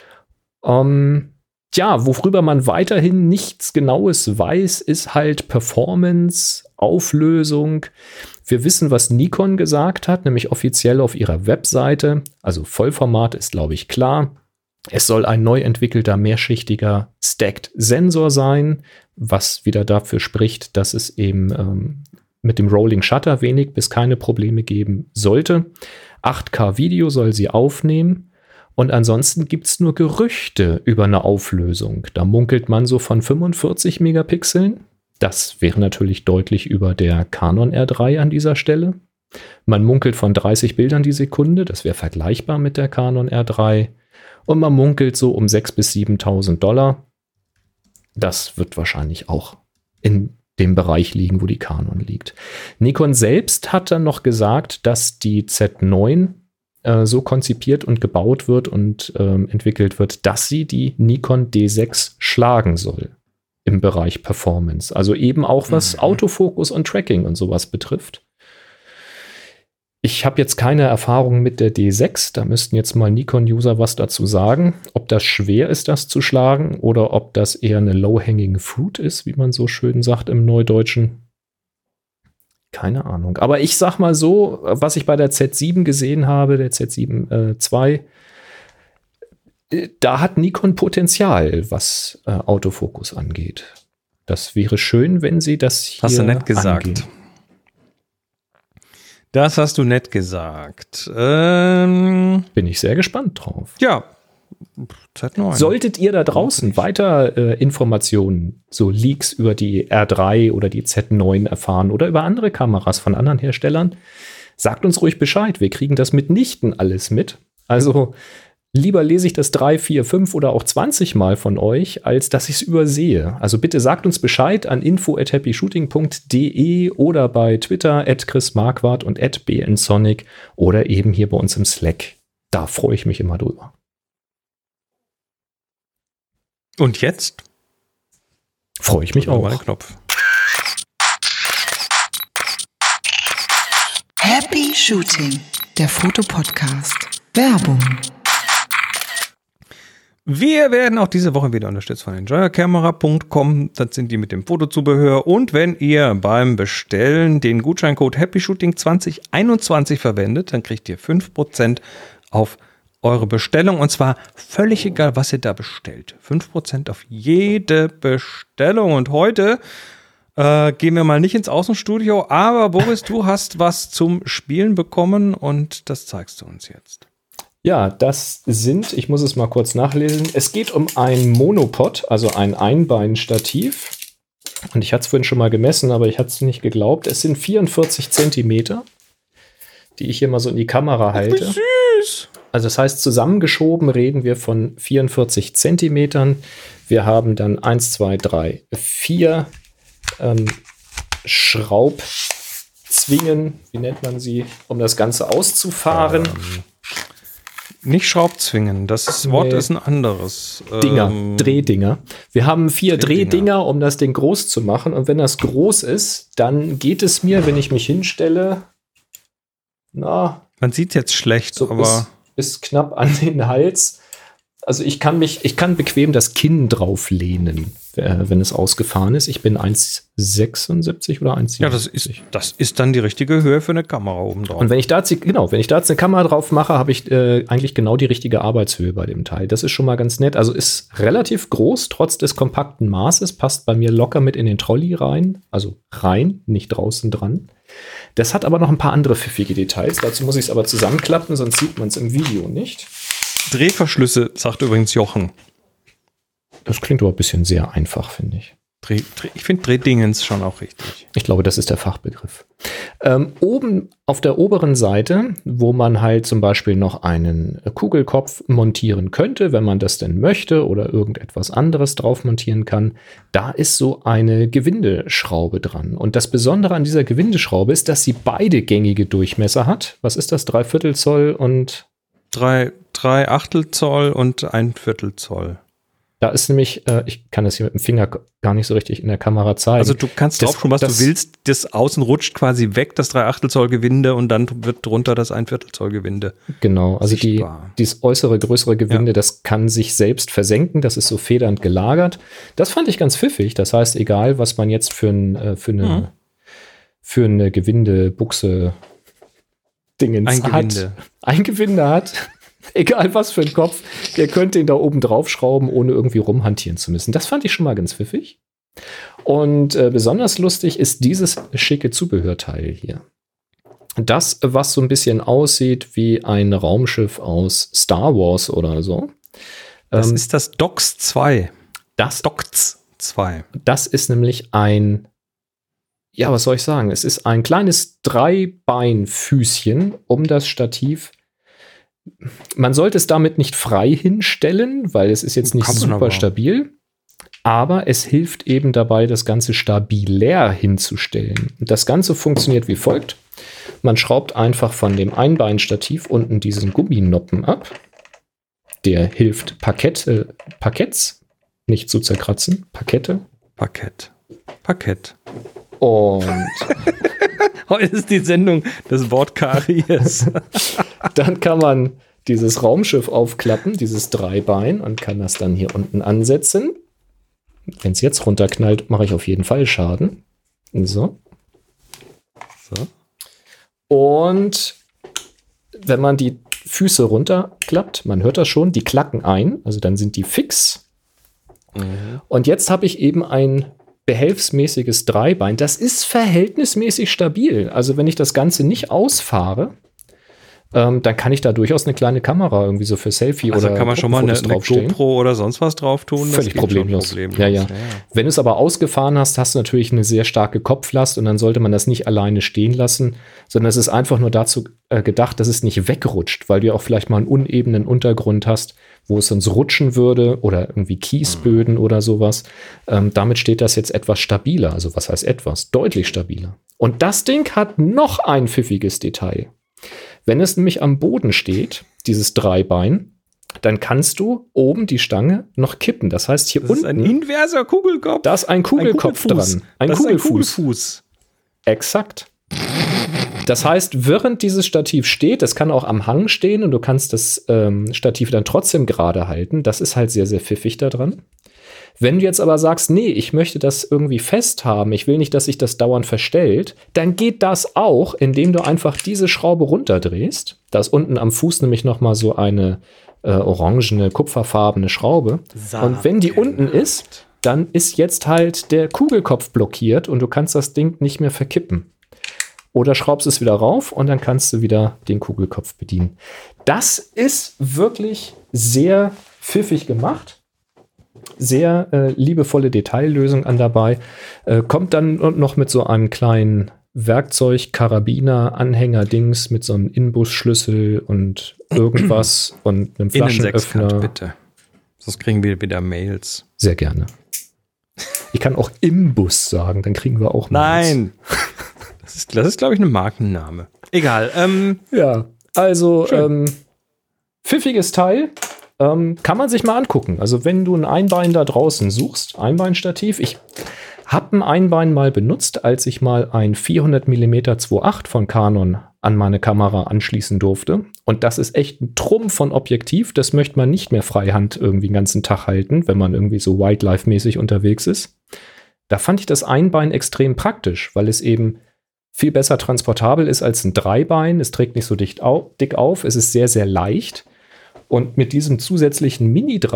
Ja, worüber man weiterhin nichts Genaues weiß, ist halt Performance, Auflösung. Wir wissen, was Nikon gesagt hat, nämlich offiziell auf ihrer Webseite. Also Vollformat ist, glaube ich, klar. Es soll ein neu entwickelter, mehrschichtiger Stacked-Sensor sein, was wieder dafür spricht, dass es eben mit dem Rolling Shutter wenig bis keine Probleme geben sollte. 8K-Video soll sie aufnehmen. Und ansonsten gibt es nur Gerüchte über eine Auflösung. Da munkelt man so von 45 Megapixeln. Das wäre natürlich deutlich über der Canon R3 an dieser Stelle. Man munkelt von 30 Bildern die Sekunde, das wäre vergleichbar mit der Canon R3. Und man munkelt so um 6.000 bis 7.000 $. Das wird wahrscheinlich auch in dem Bereich liegen, wo die Canon liegt. Nikon selbst hat dann noch gesagt, dass die Z9 so konzipiert und gebaut wird und entwickelt wird, dass sie die Nikon D6 schlagen soll im Bereich Performance. Also eben auch was Autofokus und Tracking und sowas betrifft. Ich habe jetzt keine Erfahrung mit der D6, da müssten jetzt mal Nikon-User was dazu sagen, ob das schwer ist, das zu schlagen oder ob das eher eine low-hanging fruit ist, wie man so schön sagt im Neudeutschen. Keine Ahnung. Aber ich sag mal so, was ich bei der Z7 gesehen habe, der Z7 II, da hat Nikon Potenzial, was Autofokus angeht. Das wäre schön, wenn sie das hier Hast du nett gesagt. angehen. Das hast du nett gesagt. Bin ich sehr gespannt drauf. Ja, Z9. Solltet ihr da draußen weiter Informationen, so Leaks über die R3 oder die Z9 erfahren oder über andere Kameras von anderen Herstellern, sagt uns ruhig Bescheid. Wir kriegen das mitnichten alles mit. Also lieber lese ich das 3, 4, 5 oder auch 20 Mal von euch, als dass ich es übersehe. Also bitte sagt uns Bescheid an info@happyshooting.de oder bei Twitter @chrismarquardt und @bnsonic oder eben hier bei uns im Slack. Da freue ich mich immer drüber. Und jetzt? Freue ich mich auch. Mal Knopf. Happy Shooting, der Fotopodcast. Werbung. Wir werden auch diese Woche wieder unterstützt von enjoyercamera.com. Das sind die mit dem Fotozubehör. Und wenn ihr beim Bestellen den Gutscheincode HappyShooting2021 verwendet, dann kriegt ihr 5% auf eure Bestellung. Und zwar völlig egal, was ihr da bestellt. 5% auf jede Bestellung. Und heute gehen wir mal nicht ins Außenstudio. Aber Boris, du hast was zum Spielen bekommen und das zeigst du uns jetzt. Ja, das sind, ich muss es mal kurz nachlesen, es geht um ein Monopod, also ein Einbeinstativ. Und ich hatte es vorhin schon mal gemessen, aber ich hatte es nicht geglaubt. Es sind 44 Zentimeter, die ich hier mal so in die Kamera halte. Wie süß! Also das heißt, zusammengeschoben reden wir von 44 Zentimetern. Wir haben dann 1, 2, 3, 4 Schraubzwingen, wie nennt man sie, um das Ganze auszufahren. Nicht Schraubzwingen, das Wort ist ein anderes. Drehdinger. Wir haben 4 Drehdinger, um das Ding groß zu machen. Und wenn das groß ist, dann geht es mir, wenn ich mich hinstelle, man sieht jetzt schlecht, so aber bis knapp an den Hals. Also ich kann bequem das Kinn drauf lehnen, wenn es ausgefahren ist. Ich bin 1,76 oder 1,77. Ja, das ist dann die richtige Höhe für eine Kamera oben drauf. Und wenn ich da jetzt eine Kamera drauf mache, habe ich eigentlich genau die richtige Arbeitshöhe bei dem Teil. Das ist schon mal ganz nett. Also ist relativ groß, trotz des kompakten Maßes, passt bei mir locker mit in den Trolley rein. Also rein, nicht draußen dran. Das hat aber noch ein paar andere pfiffige Details. Dazu muss ich es aber zusammenklappen, sonst sieht man es im Video nicht. Drehverschlüsse, sagt übrigens Jochen. Das klingt aber ein bisschen sehr einfach, finde ich. Ich finde Drehdingens schon auch richtig. Ich glaube, das ist der Fachbegriff. Oben auf der oberen Seite, wo man halt zum Beispiel noch einen Kugelkopf montieren könnte, wenn man das denn möchte oder irgendetwas anderes drauf montieren kann, da ist so eine Gewindeschraube dran. Und das Besondere an dieser Gewindeschraube ist, dass sie beide gängige Durchmesser hat. Was ist das? 3/4 Zoll und 3/8 Zoll und 1/4 Zoll. Da ist nämlich, ich kann das hier mit dem Finger gar nicht so richtig in der Kamera zeigen. Also du kannst drauf schon, was du willst. Das Außen rutscht quasi weg, das 3/8 Zoll Gewinde, und dann wird drunter das 1/4 Zoll Gewinde. Genau, also dieses äußere, größere Gewinde, das kann sich selbst versenken. Das ist so federnd gelagert. Das fand ich ganz pfiffig. Das heißt, egal, was man jetzt für eine Gewindebuchse Dingens ein Gewinde hat, egal was für ein Kopf, der könnte ihn da oben drauf schrauben, ohne irgendwie rumhantieren zu müssen. Das fand ich schon mal ganz pfiffig. Und besonders lustig ist dieses schicke Zubehörteil hier. Das, was so ein bisschen aussieht wie ein Raumschiff aus Star Wars oder so. Das ist das DOX 2. Das DOX 2. Das ist nämlich ein ja, was soll ich sagen? Es ist ein kleines Dreibeinfüßchen um das Stativ. Man sollte es damit nicht frei hinstellen, weil es ist jetzt nicht super stabil. Aber es hilft eben dabei, das Ganze stabiler hinzustellen. Und das Ganze funktioniert wie folgt. Man schraubt einfach von dem Einbeinstativ unten diesen Gumminoppen ab. Der hilft, Parketts nicht zu zerkratzen. Parkett. Und heute ist die Sendung des Wortkaries. Dann kann man dieses Raumschiff aufklappen, dieses Dreibein, und kann das dann hier unten ansetzen. Wenn es jetzt runterknallt, mache ich auf jeden Fall Schaden. So. Und wenn man die Füße runterklappt, man hört das schon, die klacken ein, also dann sind die fix. Und jetzt habe ich eben ein behelfsmäßiges Dreibein. Das ist verhältnismäßig stabil. Also wenn ich das Ganze nicht ausfahre, dann kann ich da durchaus eine kleine Kamera irgendwie so für Selfie also oder kann man schon mal eine GoPro oder sonst was drauf tun. Völlig problemlos. Ja. Wenn du es aber ausgefahren hast, hast du natürlich eine sehr starke Kopflast und dann sollte man das nicht alleine stehen lassen, sondern es ist einfach nur dazu gedacht, dass es nicht wegrutscht, weil du ja auch vielleicht mal einen unebenen Untergrund hast, wo es sonst rutschen würde oder irgendwie Kiesböden oder sowas. Damit steht das jetzt etwas stabiler. Also was heißt etwas? Deutlich stabiler. Und das Ding hat noch ein pfiffiges Detail. Wenn es nämlich am Boden steht, dieses Dreibein, dann kannst du oben die Stange noch kippen. Das heißt, hier unten. Das ist ein inverser Kugelkopf. Da ist ein Kugelkopf dran. Ein Kugelfuß. Exakt. Das heißt, während dieses Stativ steht, das kann auch am Hang stehen und du kannst das Stativ dann trotzdem gerade halten. Das ist halt sehr, sehr pfiffig da dran. Wenn du jetzt aber sagst, nee, ich möchte das irgendwie fest haben, ich will nicht, dass sich das dauernd verstellt, dann geht das auch, indem du einfach diese Schraube runterdrehst. Da ist unten am Fuß nämlich noch mal so eine orangene, kupferfarbene Schraube. Und wenn die unten ist, dann ist jetzt halt der Kugelkopf blockiert und du kannst das Ding nicht mehr verkippen. Oder schraubst es wieder rauf und dann kannst du wieder den Kugelkopf bedienen. Das ist wirklich sehr pfiffig gemacht. Sehr liebevolle Detaillösung an dabei. Kommt dann noch mit so einem kleinen Werkzeug-Karabiner-Anhänger-Dings mit so einem Inbusschlüssel und irgendwas und einem Flaschenöffner. Bitte. Sonst kriegen wir wieder Mails. Sehr gerne. Ich kann auch Imbus sagen, dann kriegen wir auch Mails. Nein. Das ist glaube ich, ein Markenname. Egal. Ja, also pfiffiges Teil. Kann man sich mal angucken. Also wenn du ein Einbein da draußen suchst, Einbeinstativ. Ich habe ein Einbein mal benutzt, als ich mal ein 400 mm 2.8 von Canon an meine Kamera anschließen durfte. Und das ist echt ein Trumpf von Objektiv. Das möchte man nicht mehr freihand irgendwie den ganzen Tag halten, wenn man irgendwie so Wildlife-mäßig unterwegs ist. Da fand ich das Einbein extrem praktisch, weil es eben viel besser transportabel ist als ein Dreibein. Es trägt nicht so dick auf. Es ist sehr, sehr leicht. Und mit diesem zusätzlichen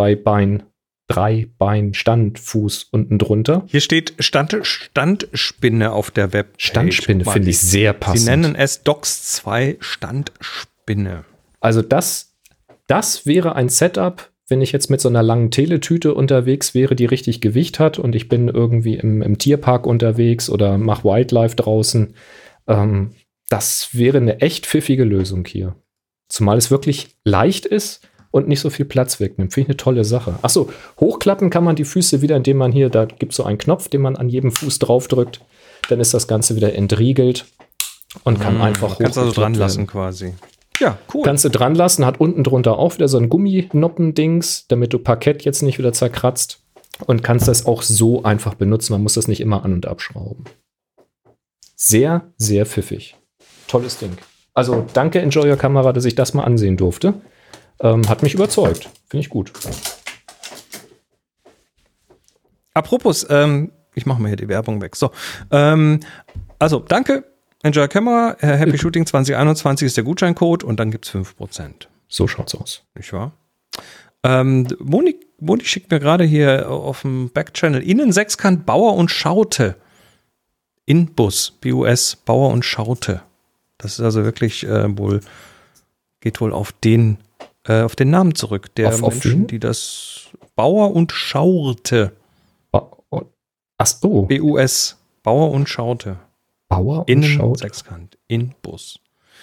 Mini-Dreibein-Standfuß unten drunter. Hier steht Standspinne auf der Webpage. Standspinne finde ich sehr passend. Sie nennen es Dox 2 Standspinne. Also das wäre ein Setup, wenn ich jetzt mit so einer langen Teletüte unterwegs wäre, die richtig Gewicht hat und ich bin irgendwie im Tierpark unterwegs oder mache Wildlife draußen. Das wäre eine echt pfiffige Lösung hier. Zumal es wirklich leicht ist und nicht so viel Platz wegnimmt. Finde ich eine tolle Sache. Achso, hochklappen kann man die Füße wieder, indem man hier, da gibt es so einen Knopf, den man an jedem Fuß draufdrückt. Dann ist das Ganze wieder entriegelt und kann einfach hoch. Kannst also dran lassen quasi. Ja, cool. Kannst du dran lassen, hat unten drunter auch wieder so ein Gumminoppen-Dings, damit du Parkett jetzt nicht wieder zerkratzt. Und kannst das auch so einfach benutzen. Man muss das nicht immer an- und abschrauben. Sehr, sehr pfiffig. Tolles Ding. Also danke Enjoy Your Kamera, dass ich das mal ansehen durfte. Hat mich überzeugt. Finde ich gut. Apropos, ich mache mal hier die Werbung weg. So, also danke Enjoy Your Camera. Happy Shooting 2021 ist der Gutscheincode und dann gibt es 5%. So schaut's aus. Nicht wahr? Moni schickt mir gerade hier auf dem Backchannel Innensechskant Bauer und Schaute. Inbus, BUS, Bauer und Schaute. Das ist also wirklich geht wohl auf den Namen zurück, der Menschen, die das Bauer und Schaute. Ach so. BUS, Bauer und Schaute. Bauer und Innen schaut. Sechskant, in Bus.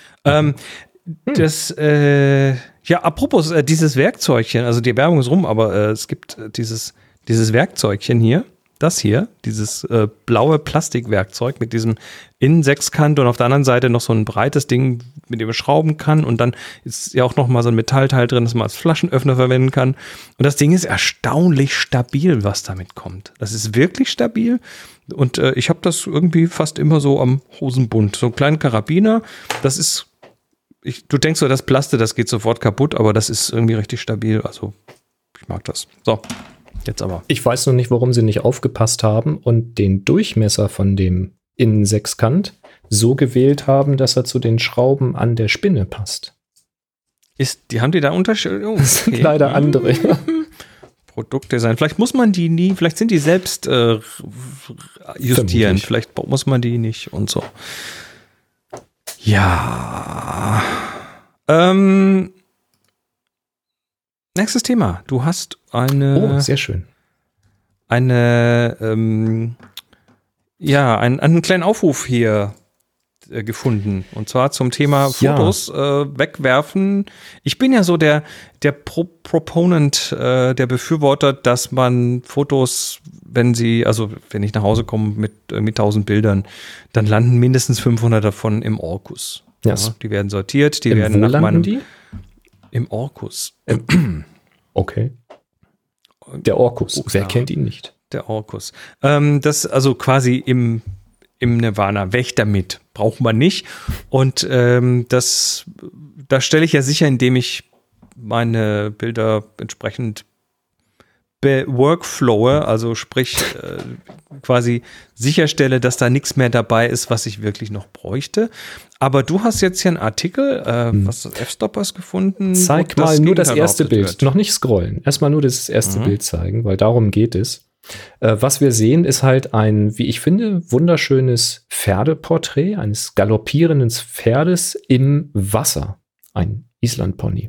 Apropos dieses Werkzeugchen, also die Werbung ist rum, aber es gibt dieses Werkzeugchen hier, das hier, dieses blaue Plastikwerkzeug mit diesem Innensechskant und auf der anderen Seite noch so ein breites Ding, mit dem man schrauben kann, und dann ist ja auch noch mal so ein Metallteil drin, das man als Flaschenöffner verwenden kann. Und das Ding ist erstaunlich stabil, was damit kommt. Das ist wirklich stabil, und ich habe das irgendwie fast immer so am Hosenbund. So einen kleinen Karabiner, das ist, du denkst so, das Plaste, das geht sofort kaputt, aber das ist irgendwie richtig stabil. Also ich mag das. So, jetzt aber. Ich weiß noch nicht, warum sie nicht aufgepasst haben und den Durchmesser von dem Innensechskant so gewählt haben, dass er zu den Schrauben an der Spinne passt. Haben die da Unterschiede? Okay. Das sind leider andere. Produktdesign. Vielleicht muss man die nie, vielleicht sind die selbst justieren. Vermutlich. Vielleicht muss man die nicht und so. Ja. Nächstes Thema. Du hast Oh, sehr schön. einen kleinen Aufruf hier gefunden. Und zwar zum Thema Fotos wegwerfen. Ich bin ja so der Proponent, der Befürworter, dass man Fotos, wenn ich nach Hause komme mit 1000 Bildern, dann landen mindestens 500 davon im Orkus. Yes. Ja, die werden sortiert, die werden Wo nach landen meinem die? im Orkus. Okay. Der Orkus. Oh, Wer ja. kennt ihn nicht? Der Orkus. Das also quasi im Nirvana. Weg damit. Braucht man nicht. Und da stelle ich ja sicher, indem ich meine Bilder entsprechend workflowe, also sprich quasi sicherstelle, dass da nichts mehr dabei ist, was ich wirklich noch bräuchte. Aber du hast jetzt hier einen Artikel, was ist F-Stoppers gefunden? Zeig mal nur das erste Bild. Noch nicht scrollen. Erstmal nur das erste Bild zeigen, weil darum geht es. Was wir sehen, ist halt ein, wie ich finde, wunderschönes Pferdeporträt eines galoppierenden Pferdes im Wasser. Ein Islandpony.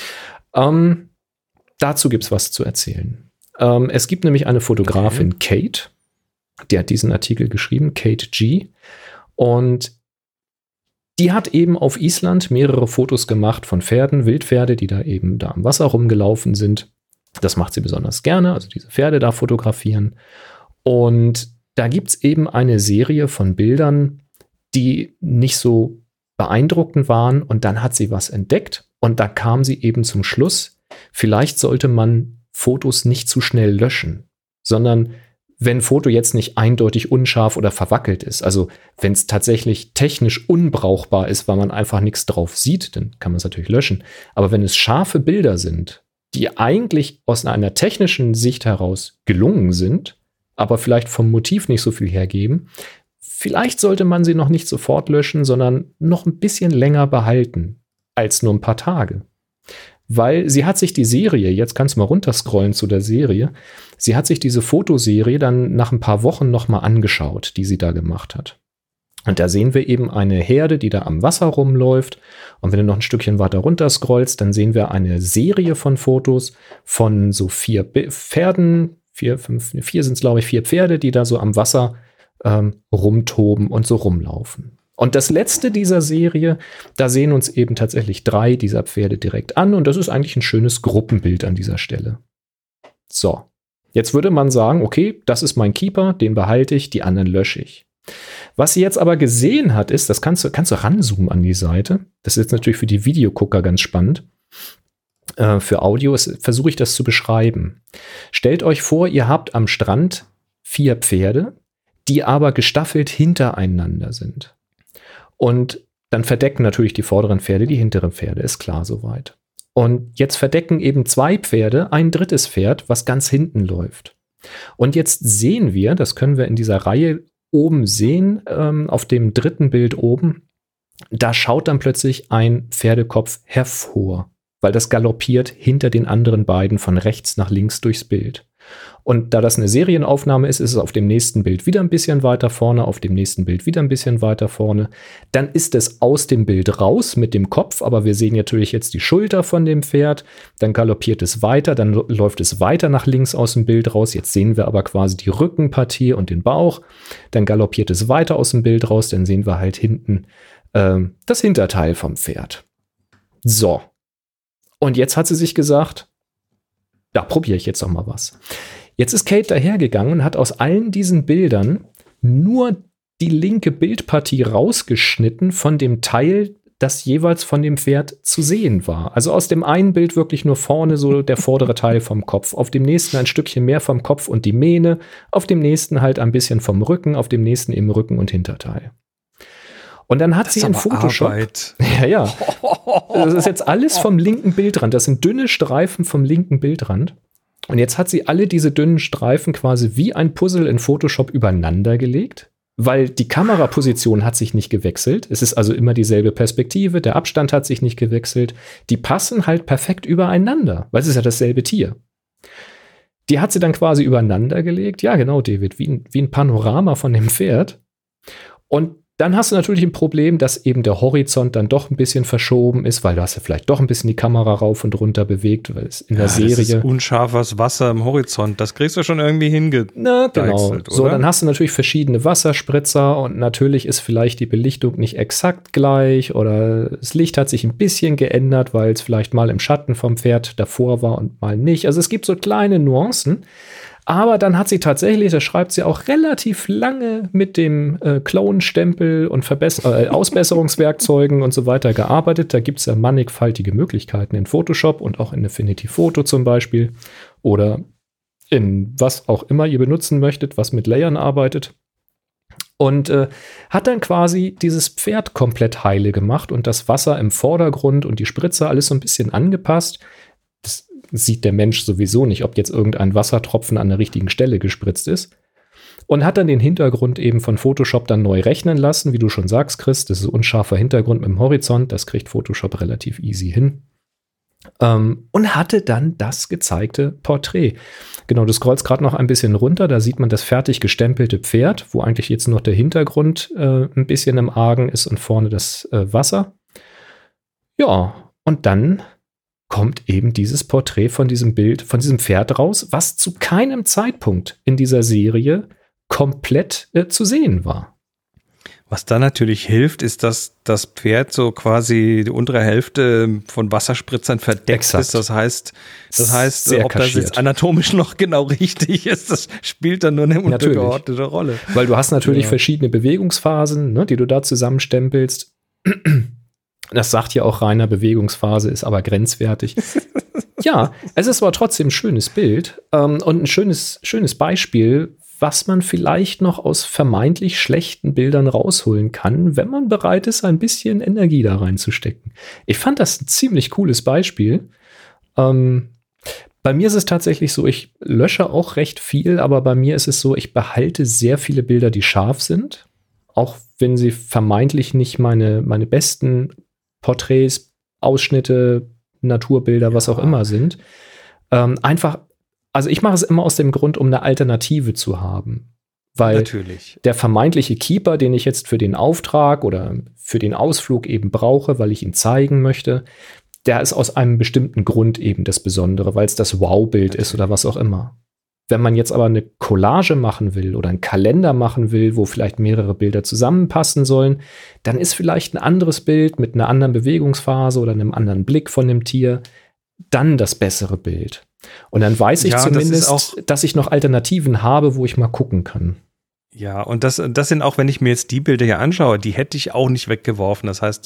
Dazu gibt es was zu erzählen. Es gibt nämlich eine Fotografin, Kate, die hat diesen Artikel geschrieben, Kate G. Und die hat eben auf Island mehrere Fotos gemacht von Pferden, Wildpferde, die da eben da am Wasser rumgelaufen sind. Das macht sie besonders gerne, also diese Pferde da fotografieren. Und da gibt es eben eine Serie von Bildern, die nicht so beeindruckend waren. Und dann hat sie was entdeckt. Und da kam sie eben zum Schluss, vielleicht sollte man Fotos nicht zu schnell löschen, sondern wenn ein Foto jetzt nicht eindeutig unscharf oder verwackelt ist, also wenn es tatsächlich technisch unbrauchbar ist, weil man einfach nichts drauf sieht, dann kann man es natürlich löschen. Aber wenn es scharfe Bilder sind, die eigentlich aus einer technischen Sicht heraus gelungen sind, aber vielleicht vom Motiv nicht so viel hergeben, vielleicht sollte man sie noch nicht sofort löschen, sondern noch ein bisschen länger behalten als nur ein paar Tage. Weil sie hat sich die Serie, jetzt kannst du mal runterscrollen zu der Serie, sie hat sich diese Fotoserie dann nach ein paar Wochen nochmal angeschaut, die sie da gemacht hat. Und da sehen wir eben eine Herde, die da am Wasser rumläuft. Und wenn du noch ein Stückchen weiter runter scrollst, dann sehen wir eine Serie von Fotos von so 4 Pferden, 4 sind es, glaube ich, 4 Pferde, die da so am Wasser rumtoben und so rumlaufen. Und das letzte dieser Serie, da sehen uns eben tatsächlich 3 dieser Pferde direkt an. Und das ist eigentlich ein schönes Gruppenbild an dieser Stelle. So, jetzt würde man sagen, okay, das ist mein Keeper, den behalte ich, die anderen lösche ich. Was sie jetzt aber gesehen hat, ist, das kannst du ranzoomen an die Seite. Das ist jetzt natürlich für die Videogucker ganz spannend. Für Audio versuche ich das zu beschreiben. Stellt euch vor, ihr habt am Strand 4 Pferde, die aber gestaffelt hintereinander sind. Und dann verdecken natürlich die vorderen Pferde die hinteren Pferde, ist klar soweit. Und jetzt verdecken eben 2 Pferde ein drittes Pferd, was ganz hinten läuft. Und jetzt sehen wir, das können wir in dieser Reihe oben sehen, auf dem dritten Bild oben, da schaut dann plötzlich ein Pferdekopf hervor, weil das galoppiert hinter den anderen beiden von rechts nach links durchs Bild. Und da das eine Serienaufnahme ist, ist es auf dem nächsten Bild wieder ein bisschen weiter vorne, auf dem nächsten Bild wieder ein bisschen weiter vorne. Dann ist es aus dem Bild raus mit dem Kopf, aber wir sehen natürlich jetzt die Schulter von dem Pferd. Dann galoppiert es weiter, dann läuft es weiter nach links aus dem Bild raus. Jetzt sehen wir aber quasi die Rückenpartie und den Bauch. Dann galoppiert es weiter aus dem Bild raus, dann sehen wir halt hinten das Hinterteil vom Pferd. So. Und jetzt hat sie sich gesagt, da probiere ich jetzt noch mal was. Jetzt ist Kate dahergegangen und hat aus allen diesen Bildern nur die linke Bildpartie rausgeschnitten von dem Teil, das jeweils von dem Pferd zu sehen war. Also aus dem einen Bild wirklich nur vorne so der vordere Teil vom Kopf, auf dem nächsten ein Stückchen mehr vom Kopf und die Mähne, auf dem nächsten halt ein bisschen vom Rücken, auf dem nächsten eben Rücken und Hinterteil. Und dann hat sie in Photoshop. Ja. Das ist jetzt alles vom linken Bildrand. Das sind dünne Streifen vom linken Bildrand. Und jetzt hat sie alle diese dünnen Streifen quasi wie ein Puzzle in Photoshop übereinander gelegt, weil die Kameraposition hat sich nicht gewechselt. Es ist also immer dieselbe Perspektive. Der Abstand hat sich nicht gewechselt. Die passen halt perfekt übereinander, weil es ist ja dasselbe Tier. Die hat sie dann quasi übereinander gelegt. Ja, genau, David, wie ein Panorama von dem Pferd. Und dann hast du natürlich ein Problem, dass eben der Horizont dann doch ein bisschen verschoben ist, weil du hast ja vielleicht doch ein bisschen die Kamera rauf und runter bewegt, weil es in der Serie... Das ist unscharfes Wasser im Horizont, das kriegst du schon irgendwie genau. So, dann hast du natürlich verschiedene Wasserspritzer und natürlich ist vielleicht die Belichtung nicht exakt gleich oder das Licht hat sich ein bisschen geändert, weil es vielleicht mal im Schatten vom Pferd davor war und mal nicht. Also es gibt so kleine Nuancen. Aber dann hat sie tatsächlich, das schreibt sie auch relativ lange mit dem Clone-Stempel und Ausbesserungswerkzeugen und so weiter gearbeitet. Da gibt es ja mannigfaltige Möglichkeiten in Photoshop und auch in Affinity Photo zum Beispiel. Oder in was auch immer ihr benutzen möchtet, was mit Layern arbeitet. Und hat dann quasi dieses Pferd komplett heile gemacht und das Wasser im Vordergrund und die Spritze alles so ein bisschen angepasst. Das sieht der Mensch sowieso nicht, ob jetzt irgendein Wassertropfen an der richtigen Stelle gespritzt ist. Und hat dann den Hintergrund eben von Photoshop dann neu rechnen lassen, wie du schon sagst, Chris. Das ist unscharfer Hintergrund mit dem Horizont, das kriegt Photoshop relativ easy hin. Und hatte dann das gezeigte Porträt. Genau, du scrollst gerade noch ein bisschen runter, da sieht man das fertig gestempelte Pferd, wo eigentlich jetzt noch der Hintergrund ein bisschen im Argen ist und vorne das Wasser. Ja, und dann kommt eben dieses Porträt von diesem Bild, von diesem Pferd raus, was zu keinem Zeitpunkt in dieser Serie komplett zu sehen war. Was da natürlich hilft, ist, dass das Pferd so quasi die untere Hälfte von Wasserspritzern verdeckt ist. Das heißt, ob das jetzt anatomisch noch genau richtig ist, das spielt dann nur eine untergeordnete Rolle. Weil du hast natürlich verschiedene Bewegungsphasen, ne, die du da zusammenstempelst. Das sagt ja auch Rainer, Bewegungsphase ist aber grenzwertig. Ja, es ist aber trotzdem ein schönes Bild und ein schönes Beispiel, was man vielleicht noch aus vermeintlich schlechten Bildern rausholen kann, wenn man bereit ist, ein bisschen Energie da reinzustecken. Ich fand das ein ziemlich cooles Beispiel. Bei mir ist es tatsächlich so, ich lösche auch recht viel, aber bei mir ist es so, ich behalte sehr viele Bilder, die scharf sind, auch wenn sie vermeintlich nicht meine besten Porträts, Ausschnitte, Naturbilder, was auch immer sind. Einfach, also ich mache es immer aus dem Grund, um eine Alternative zu haben. Weil der vermeintliche Keeper, den ich jetzt für den Auftrag oder für den Ausflug eben brauche, weil ich ihn zeigen möchte, der ist aus einem bestimmten Grund eben das Besondere, weil es das Wow-Bild ist oder was auch immer. Wenn man jetzt aber eine Collage machen will oder einen Kalender machen will, wo vielleicht mehrere Bilder zusammenpassen sollen, dann ist vielleicht ein anderes Bild mit einer anderen Bewegungsphase oder einem anderen Blick von dem Tier dann das bessere Bild. Und dann weiß ich zumindest, dass ich noch Alternativen habe, wo ich mal gucken kann. Ja, und das sind auch, wenn ich mir jetzt die Bilder hier anschaue, die hätte ich auch nicht weggeworfen. Das heißt,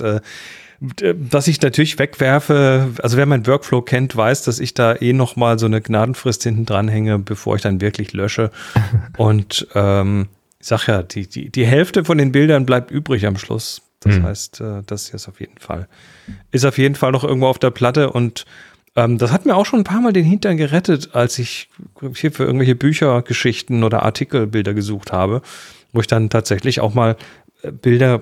dass ich natürlich wegwerfe, also wer meinen Workflow kennt, weiß, dass ich da noch mal so eine Gnadenfrist hinten dran hänge, bevor ich dann wirklich lösche. Und ich sag ja, die Hälfte von den Bildern bleibt übrig am Schluss. Das heißt, das hier ist auf jeden Fall noch irgendwo auf der Platte und das hat mir auch schon ein paar Mal den Hintern gerettet, als ich hier für irgendwelche Büchergeschichten oder Artikelbilder gesucht habe, wo ich dann tatsächlich auch mal Bilder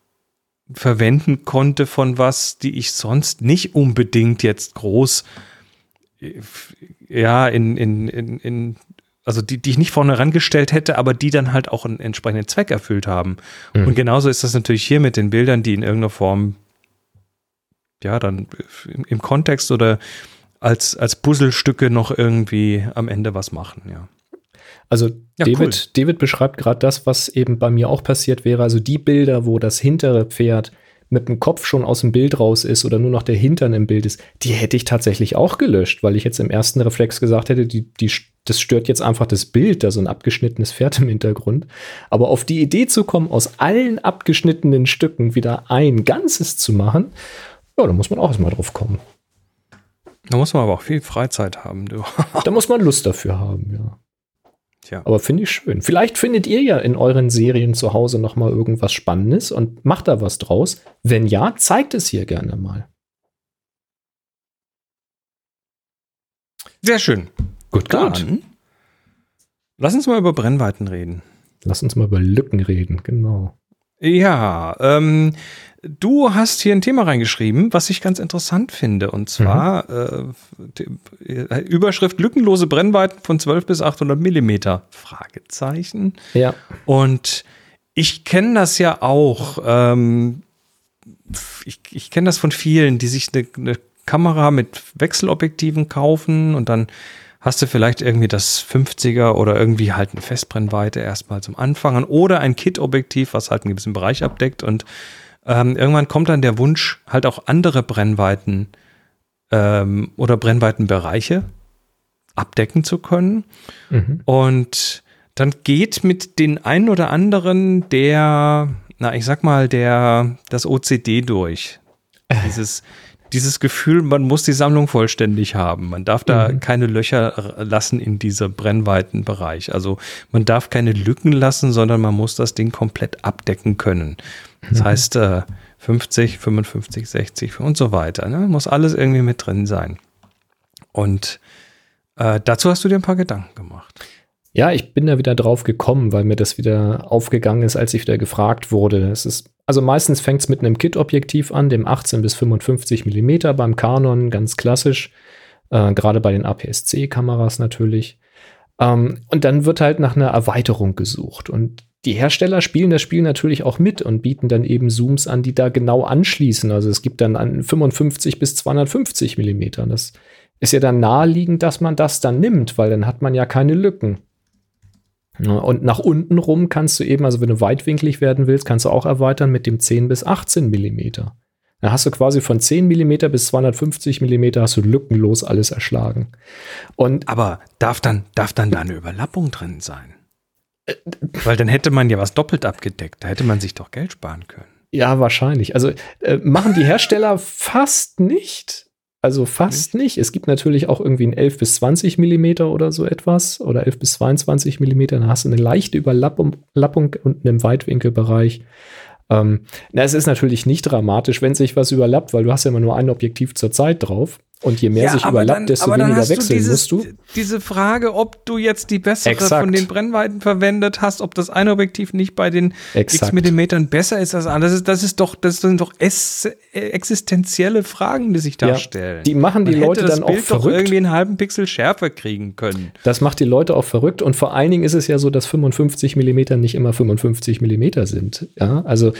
verwenden konnte von was, die ich sonst nicht unbedingt jetzt groß also die ich nicht vorne rangestellt hätte, aber die dann halt auch einen entsprechenden Zweck erfüllt haben. Mhm. Und genauso ist das natürlich hier mit den Bildern, die in irgendeiner Form dann im Kontext oder als Puzzlestücke noch irgendwie am Ende was machen, ja. Also David beschreibt gerade das, was eben bei mir auch passiert wäre. Also die Bilder, wo das hintere Pferd mit dem Kopf schon aus dem Bild raus ist oder nur noch der Hintern im Bild ist, die hätte ich tatsächlich auch gelöscht, weil ich jetzt im ersten Reflex gesagt hätte, das stört jetzt einfach das Bild, da so ein abgeschnittenes Pferd im Hintergrund. Aber auf die Idee zu kommen, aus allen abgeschnittenen Stücken wieder ein Ganzes zu machen, ja, da muss man auch erstmal drauf kommen. Da muss man aber auch viel Freizeit haben, du. Da muss man Lust dafür haben, ja. Tja. Aber finde ich schön. Vielleicht findet ihr ja in euren Serien zu Hause noch mal irgendwas Spannendes und macht da was draus. Wenn ja, zeigt es hier gerne mal. Sehr schön. Gut. Lass uns mal über Brennweiten reden. Lass uns mal über Lücken reden, genau. Ja, du hast hier ein Thema reingeschrieben, was ich ganz interessant finde. Und zwar Überschrift lückenlose Brennweiten von 12 bis 800 Millimeter. Fragezeichen. Ja. Und ich kenne das ja auch. Ich kenne das von vielen, die sich eine Kamera mit Wechselobjektiven kaufen und dann hast du vielleicht irgendwie das 50er oder irgendwie halt eine Festbrennweite erstmal zum Anfangen oder ein Kit-Objektiv, was halt einen gewissen Bereich abdeckt und irgendwann kommt dann der Wunsch, halt auch andere Brennweiten oder Brennweitenbereiche abdecken zu können. Mhm. Und dann geht mit den einen oder anderen das OCD durch. Dieses Gefühl, man muss die Sammlung vollständig haben. Man darf da keine Löcher lassen in diesem Brennweitenbereich. Also man darf keine Lücken lassen, sondern man muss das Ding komplett abdecken können. Das heißt 50, 55, 60 und so weiter. Ne? Muss alles irgendwie mit drin sein. Und dazu hast du dir ein paar Gedanken gemacht. Ja, ich bin da wieder drauf gekommen, weil mir das wieder aufgegangen ist, als ich wieder gefragt wurde. Also meistens fängt es mit einem Kit-Objektiv an, dem 18 bis 55 Millimeter beim Canon, ganz klassisch, gerade bei den APS-C-Kameras natürlich. Und dann wird halt nach einer Erweiterung gesucht. Und die Hersteller spielen das Spiel natürlich auch mit und bieten dann eben Zooms an, die da genau anschließen. Also es gibt dann an 55 bis 250 Millimeter. Das ist ja dann naheliegend, dass man das dann nimmt, weil dann hat man ja keine Lücken. Und nach unten rum kannst du eben, also wenn du weitwinklig werden willst, kannst du auch erweitern mit dem 10 bis 18 Millimeter. Dann hast du quasi von 10 Millimeter bis 250 Millimeter hast du lückenlos alles erschlagen. Aber darf dann da eine Überlappung drin sein? Weil dann hätte man ja was doppelt abgedeckt. Da hätte man sich doch Geld sparen können. Ja, wahrscheinlich. Also machen die Hersteller fast nicht. Also fast nicht. Es gibt natürlich auch irgendwie ein 11 bis 20 Millimeter oder so etwas oder 11 bis 22 Millimeter. Da hast du eine leichte Überlappung unten im Weitwinkelbereich. Es ist natürlich nicht dramatisch, wenn sich was überlappt, weil du hast ja immer nur ein Objektiv zur Zeit drauf. Und je mehr sich überlappt, desto weniger wechseln musst du. Diese Frage, ob du jetzt die bessere von den Brennweiten verwendet hast, ob das eine Objektiv nicht bei den X Millimetern besser ist als andere, das sind doch existenzielle Fragen, die sich da stellen. Die machen die Leute dann auch verrückt. Doch irgendwie einen halben Pixel schärfer kriegen können. Das macht die Leute auch verrückt und vor allen Dingen ist es ja so, dass 55 Millimeter nicht immer 55 Millimeter sind. Ja, also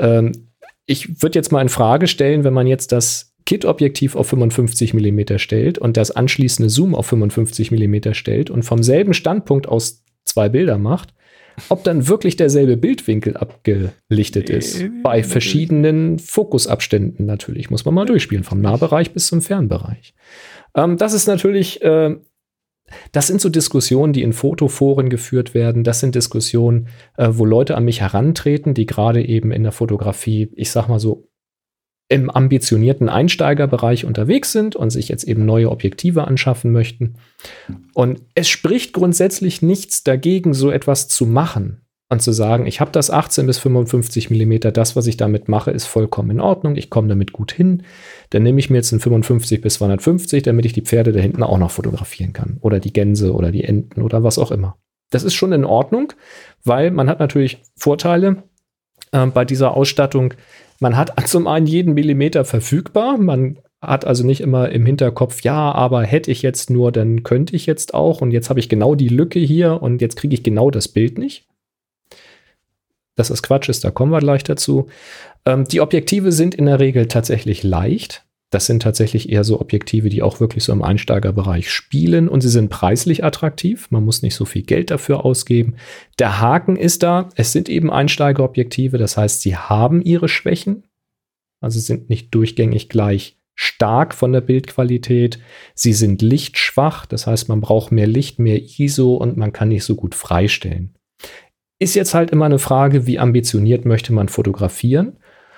ich würde jetzt mal in Frage stellen, wenn man jetzt das Kit-Objektiv auf 55 mm stellt und das anschließende Zoom auf 55 mm stellt und vom selben Standpunkt aus 2 Bilder macht, ob dann wirklich derselbe Bildwinkel abgelichtet ist. Bei verschiedenen Fokusabständen natürlich. Muss man mal durchspielen, vom Nahbereich bis zum Fernbereich. Das ist natürlich, das sind so Diskussionen, die in Fotoforen geführt werden. Das sind Diskussionen, wo Leute an mich herantreten, die gerade eben in der Fotografie, ich sag mal so, im ambitionierten Einsteigerbereich unterwegs sind und sich jetzt eben neue Objektive anschaffen möchten. Und es spricht grundsätzlich nichts dagegen, so etwas zu machen und zu sagen, ich habe das 18 bis 55 Millimeter, das, was ich damit mache, ist vollkommen in Ordnung, ich komme damit gut hin. Dann nehme ich mir jetzt einen 55 bis 250, damit ich die Pferde da hinten auch noch fotografieren kann. Oder die Gänse oder die Enten oder was auch immer. Das ist schon in Ordnung, weil man hat natürlich Vorteile bei dieser Ausstattung. Man hat zum einen jeden Millimeter verfügbar. Man hat also nicht immer im Hinterkopf, ja, aber hätte ich jetzt nur, dann könnte ich jetzt auch und jetzt habe ich genau die Lücke hier und jetzt kriege ich genau das Bild nicht. Dass das Quatsch ist, da kommen wir gleich dazu. Die Objektive sind in der Regel tatsächlich leicht. Das sind tatsächlich eher so Objektive, die auch wirklich so im Einsteigerbereich spielen und sie sind preislich attraktiv. Man muss nicht so viel Geld dafür ausgeben. Der Haken ist da, es sind eben Einsteigerobjektive, das heißt, sie haben ihre Schwächen, also sind nicht durchgängig gleich stark von der Bildqualität. Sie sind lichtschwach, das heißt, man braucht mehr Licht, mehr ISO und man kann nicht so gut freistellen. Ist jetzt halt immer eine Frage, wie ambitioniert möchte man fotografieren?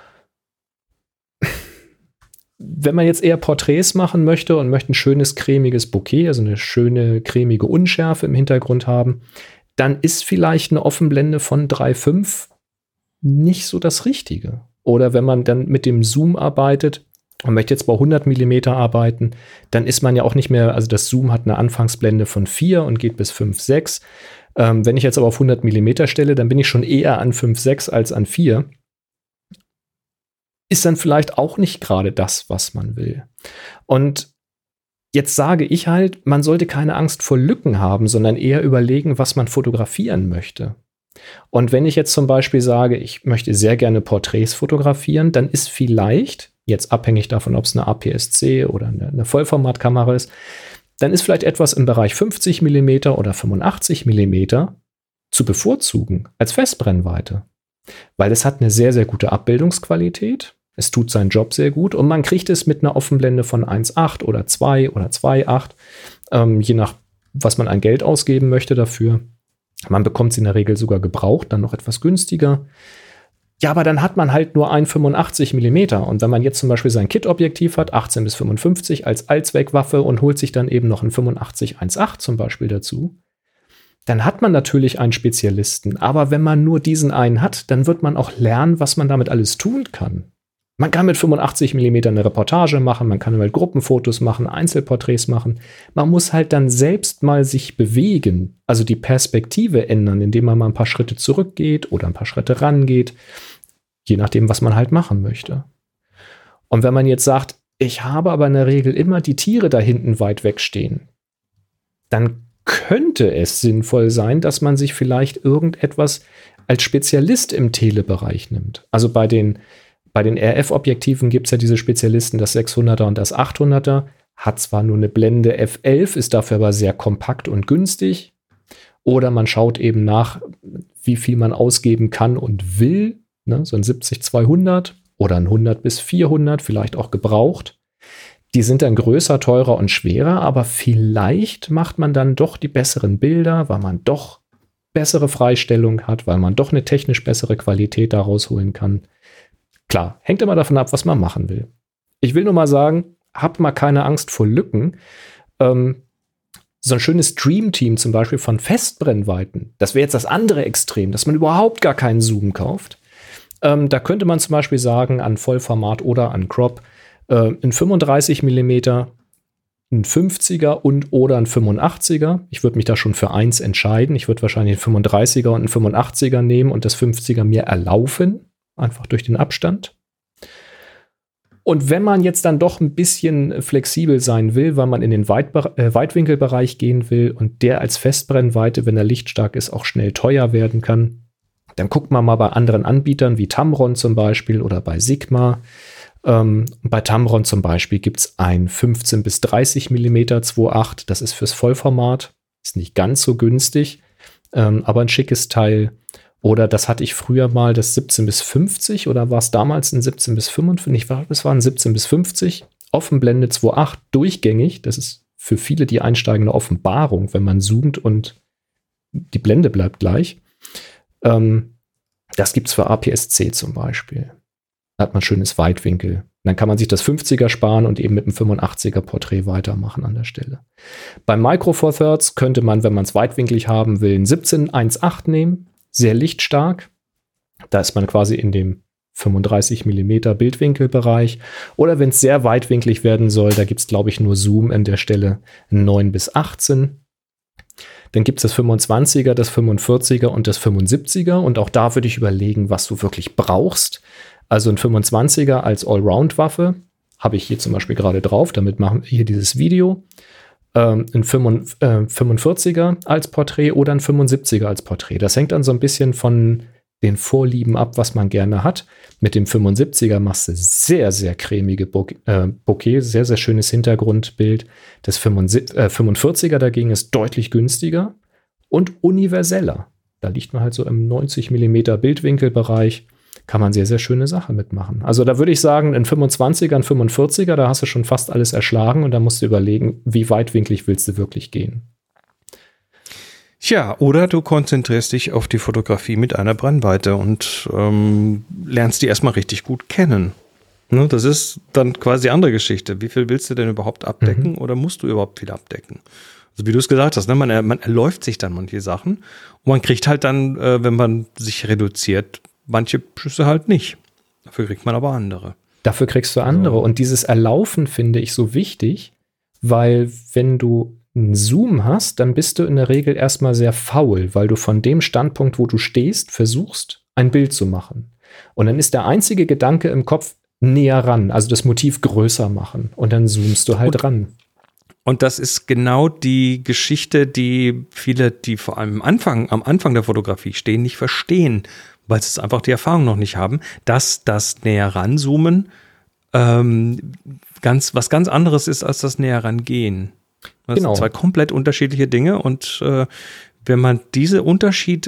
Wenn man jetzt eher Porträts machen möchte und möchte ein schönes cremiges Bokeh, also eine schöne cremige Unschärfe im Hintergrund haben, dann ist vielleicht eine Offenblende von 3,5 nicht so das Richtige. Oder wenn man dann mit dem Zoom arbeitet und möchte jetzt bei 100 mm arbeiten, dann ist man ja auch nicht mehr, also das Zoom hat eine Anfangsblende von 4 und geht bis 5,6. Wenn ich jetzt aber auf 100 mm stelle, dann bin ich schon eher an 5,6 als an 4. Ist dann vielleicht auch nicht gerade das, was man will. Und jetzt sage ich halt, man sollte keine Angst vor Lücken haben, sondern eher überlegen, was man fotografieren möchte. Und wenn ich jetzt zum Beispiel sage, ich möchte sehr gerne Porträts fotografieren, dann ist vielleicht, jetzt abhängig davon, ob es eine APS-C oder eine Vollformatkamera ist, dann ist vielleicht etwas im Bereich 50 mm oder 85 mm zu bevorzugen als Festbrennweite. Weil es hat eine sehr, sehr gute Abbildungsqualität. Es tut seinen Job sehr gut und man kriegt es mit einer Offenblende von 1,8 oder 2 oder 2,8, je nach, was man an Geld ausgeben möchte dafür. Man bekommt es in der Regel sogar gebraucht, dann noch etwas günstiger. Ja, aber dann hat man halt nur ein 85 mm und wenn man jetzt zum Beispiel sein Kit-Objektiv hat, 18 bis 55 als Allzweckwaffe und holt sich dann eben noch ein 85 1,8 zum Beispiel dazu, dann hat man natürlich einen Spezialisten. Aber wenn man nur diesen einen hat, dann wird man auch lernen, was man damit alles tun kann. Man kann mit 85 mm eine Reportage machen, man kann mit Gruppenfotos machen, Einzelporträts machen. Man muss halt dann selbst mal sich bewegen, also die Perspektive ändern, indem man mal ein paar Schritte zurückgeht oder ein paar Schritte rangeht, je nachdem, was man halt machen möchte. Und wenn man jetzt sagt, ich habe aber in der Regel immer die Tiere da hinten weit wegstehen, dann könnte es sinnvoll sein, dass man sich vielleicht irgendetwas als Spezialist im Telebereich nimmt. Also bei den RF-Objektiven gibt es ja diese Spezialisten, das 600er und das 800er, hat zwar nur eine Blende f11, ist dafür aber sehr kompakt und günstig. Oder man schaut eben nach, wie viel man ausgeben kann und will, ne? So ein 70-200 oder ein 100 bis 400, vielleicht auch gebraucht. Die sind dann größer, teurer und schwerer, aber vielleicht macht man dann doch die besseren Bilder, weil man doch bessere Freistellung hat, weil man doch eine technisch bessere Qualität daraus holen kann. Klar, hängt immer davon ab, was man machen will. Ich will nur mal sagen, habt mal keine Angst vor Lücken. So ein schönes Stream-Team zum Beispiel von Festbrennweiten, das wäre jetzt das andere Extrem, dass man überhaupt gar keinen Zoom kauft. Da könnte man zum Beispiel sagen, an Vollformat oder an Crop, ein 35 mm, ein 50er und oder ein 85er. Ich würde mich da schon für eins entscheiden. Ich würde wahrscheinlich einen 35er und einen 85er nehmen und das 50er mir erlaufen. Einfach durch den Abstand. Und wenn man jetzt dann doch ein bisschen flexibel sein will, weil man in den Weitwinkelbereich gehen will und der als Festbrennweite, wenn er lichtstark ist, auch schnell teuer werden kann, dann guckt man mal bei anderen Anbietern wie Tamron zum Beispiel oder bei Sigma. Bei Tamron zum Beispiel gibt es ein 15 bis 30 mm 2.8. Das ist fürs Vollformat. Ist nicht ganz so günstig, aber ein schickes Teil. Oder das hatte ich früher mal, das 17 bis 50 oder war es damals ein 17 bis 55? Es war ein 17 bis 50. Offenblende 2.8 durchgängig. Das ist für viele die einsteigende Offenbarung, wenn man zoomt und die Blende bleibt gleich. Das gibt es für APS-C zum Beispiel. Da hat man schönes Weitwinkel. Dann kann man sich das 50er sparen und eben mit einem 85er Porträt weitermachen an der Stelle. Beim Micro Four Thirds könnte man, wenn man es weitwinklig haben will, ein 17-1.8 nehmen. Sehr lichtstark. Da ist man quasi in dem 35 mm Bildwinkelbereich. Oder wenn es sehr weitwinklig werden soll, da gibt es, glaube ich, nur Zoom an der Stelle 9 bis 18. Dann gibt es das 25er, das 45er und das 75er. Und auch da würde ich überlegen, was du wirklich brauchst. Also ein 25er als Allround-Waffe. habe ich hier zum Beispiel gerade drauf, damit machen wir hier dieses Video, ein 45er als Porträt oder ein 75er als Porträt. Das hängt dann so ein bisschen von den Vorlieben ab, was man gerne hat. Mit dem 75er machst du sehr, sehr cremige Bokeh, sehr, sehr schönes Hintergrundbild. Das 45er dagegen ist deutlich günstiger und universeller. Da liegt man halt so im 90 mm Bildwinkelbereich. Kann man sehr, sehr schöne Sachen mitmachen. Also da würde ich sagen, ein 25er, ein 45er, da hast du schon fast alles erschlagen und da musst du überlegen, wie weitwinklig willst du wirklich gehen. Tja, oder du konzentrierst dich auf die Fotografie mit einer Brennweite und lernst die erstmal richtig gut kennen. Ne, das ist dann quasi die andere Geschichte. Wie viel willst du denn überhaupt abdecken oder musst du überhaupt viel abdecken? Also wie du es gesagt hast, ne, man erläuft sich dann manche Sachen und man kriegt halt dann, wenn man sich reduziert, manche Schüsse halt nicht. Dafür kriegt man aber andere. Dafür kriegst du andere. Und dieses Erlaufen finde ich so wichtig, weil wenn du einen Zoom hast, dann bist du in der Regel erstmal sehr faul, weil du von dem Standpunkt, wo du stehst, versuchst, ein Bild zu machen. Und dann ist der einzige Gedanke im Kopf näher ran, also das Motiv größer machen. Und dann zoomst du halt ran. Und das ist genau die Geschichte, die viele, die vor allem am Anfang der Fotografie stehen, nicht verstehen, weil sie einfach die Erfahrung noch nicht haben, dass das näher ranzoomen was ganz anderes ist als das näher rangehen. Das sind zwei komplett unterschiedliche Dinge und wenn man diesen Unterschied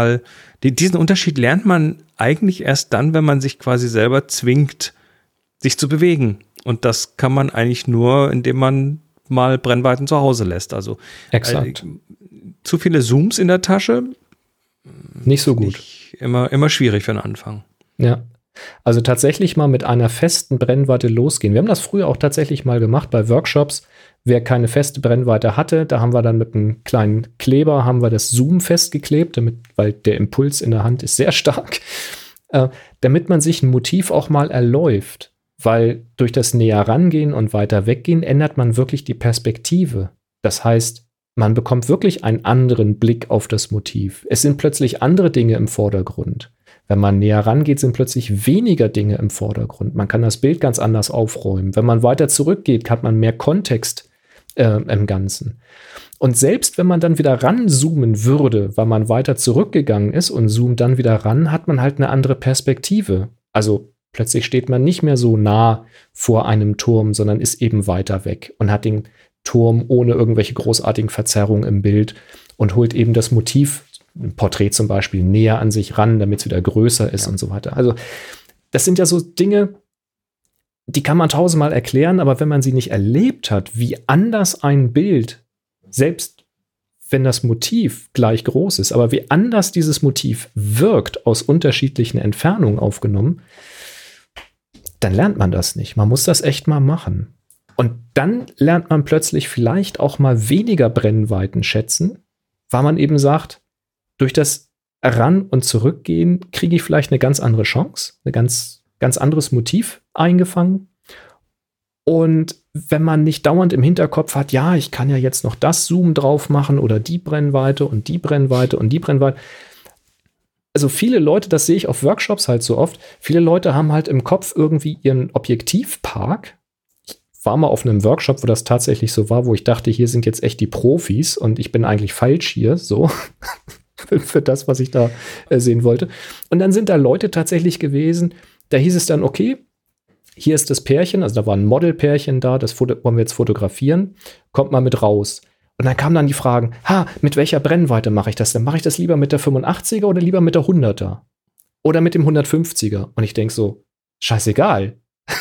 lernt man eigentlich erst dann, wenn man sich quasi selber zwingt, sich zu bewegen. Und das kann man eigentlich nur, indem man mal Brennweiten zu Hause lässt. Also exakt. Zu viele Zooms in der Tasche. Nicht so gut. Immer schwierig für den Anfang. Ja. Also tatsächlich mal mit einer festen Brennweite losgehen. Wir haben das früher auch tatsächlich mal gemacht bei Workshops. Wer keine feste Brennweite hatte, da haben wir dann mit einem kleinen Kleber haben wir das Zoom festgeklebt, weil der Impuls in der Hand ist sehr stark, damit man sich ein Motiv auch mal erläuft. Weil durch das näher rangehen und weiter weggehen ändert man wirklich die Perspektive. Das heißt, man bekommt wirklich einen anderen Blick auf das Motiv. Es sind plötzlich andere Dinge im Vordergrund. Wenn man näher rangeht, sind plötzlich weniger Dinge im Vordergrund. Man kann das Bild ganz anders aufräumen. Wenn man weiter zurückgeht, hat man mehr Kontext im Ganzen. Und selbst wenn man dann wieder ranzoomen würde, weil man weiter zurückgegangen ist und zoomt dann wieder ran, hat man halt eine andere Perspektive. Also plötzlich steht man nicht mehr so nah vor einem Turm, sondern ist eben weiter weg und hat den Turm ohne irgendwelche großartigen Verzerrungen im Bild und holt eben das Motiv, ein Porträt zum Beispiel, näher an sich ran, damit es wieder größer ist und so weiter. Also das sind ja so Dinge, die kann man tausendmal erklären, aber wenn man sie nicht erlebt hat, wie anders ein Bild, selbst wenn das Motiv gleich groß ist, aber wie anders dieses Motiv wirkt, aus unterschiedlichen Entfernungen aufgenommen, dann lernt man das nicht. Man muss das echt mal machen. Und dann lernt man plötzlich vielleicht auch mal weniger Brennweiten schätzen, weil man eben sagt, durch das Ran- und Zurückgehen kriege ich vielleicht eine ganz andere Chance, ein ganz anderes Motiv eingefangen. Und wenn man nicht dauernd im Hinterkopf hat, ja, ich kann ja jetzt noch das Zoom drauf machen oder die Brennweite und die Brennweite und die Brennweite. Also viele Leute, das sehe ich auf Workshops halt so oft, viele Leute haben halt im Kopf irgendwie ihren Objektivpark. Ich war mal auf einem Workshop, wo das tatsächlich so war, wo ich dachte, hier sind jetzt echt die Profis und ich bin eigentlich falsch hier, so. Für das, was ich da sehen wollte. Und dann sind da Leute tatsächlich gewesen, da hieß es dann, okay, hier ist das Pärchen, also da war ein Modelpärchen da, das wollen wir jetzt fotografieren, kommt mal mit raus. Und dann kamen dann die Fragen, mit welcher Brennweite mache ich das denn? Mache ich das lieber mit der 85er oder lieber mit der 100er? Oder mit dem 150er? Und ich denke so, scheißegal.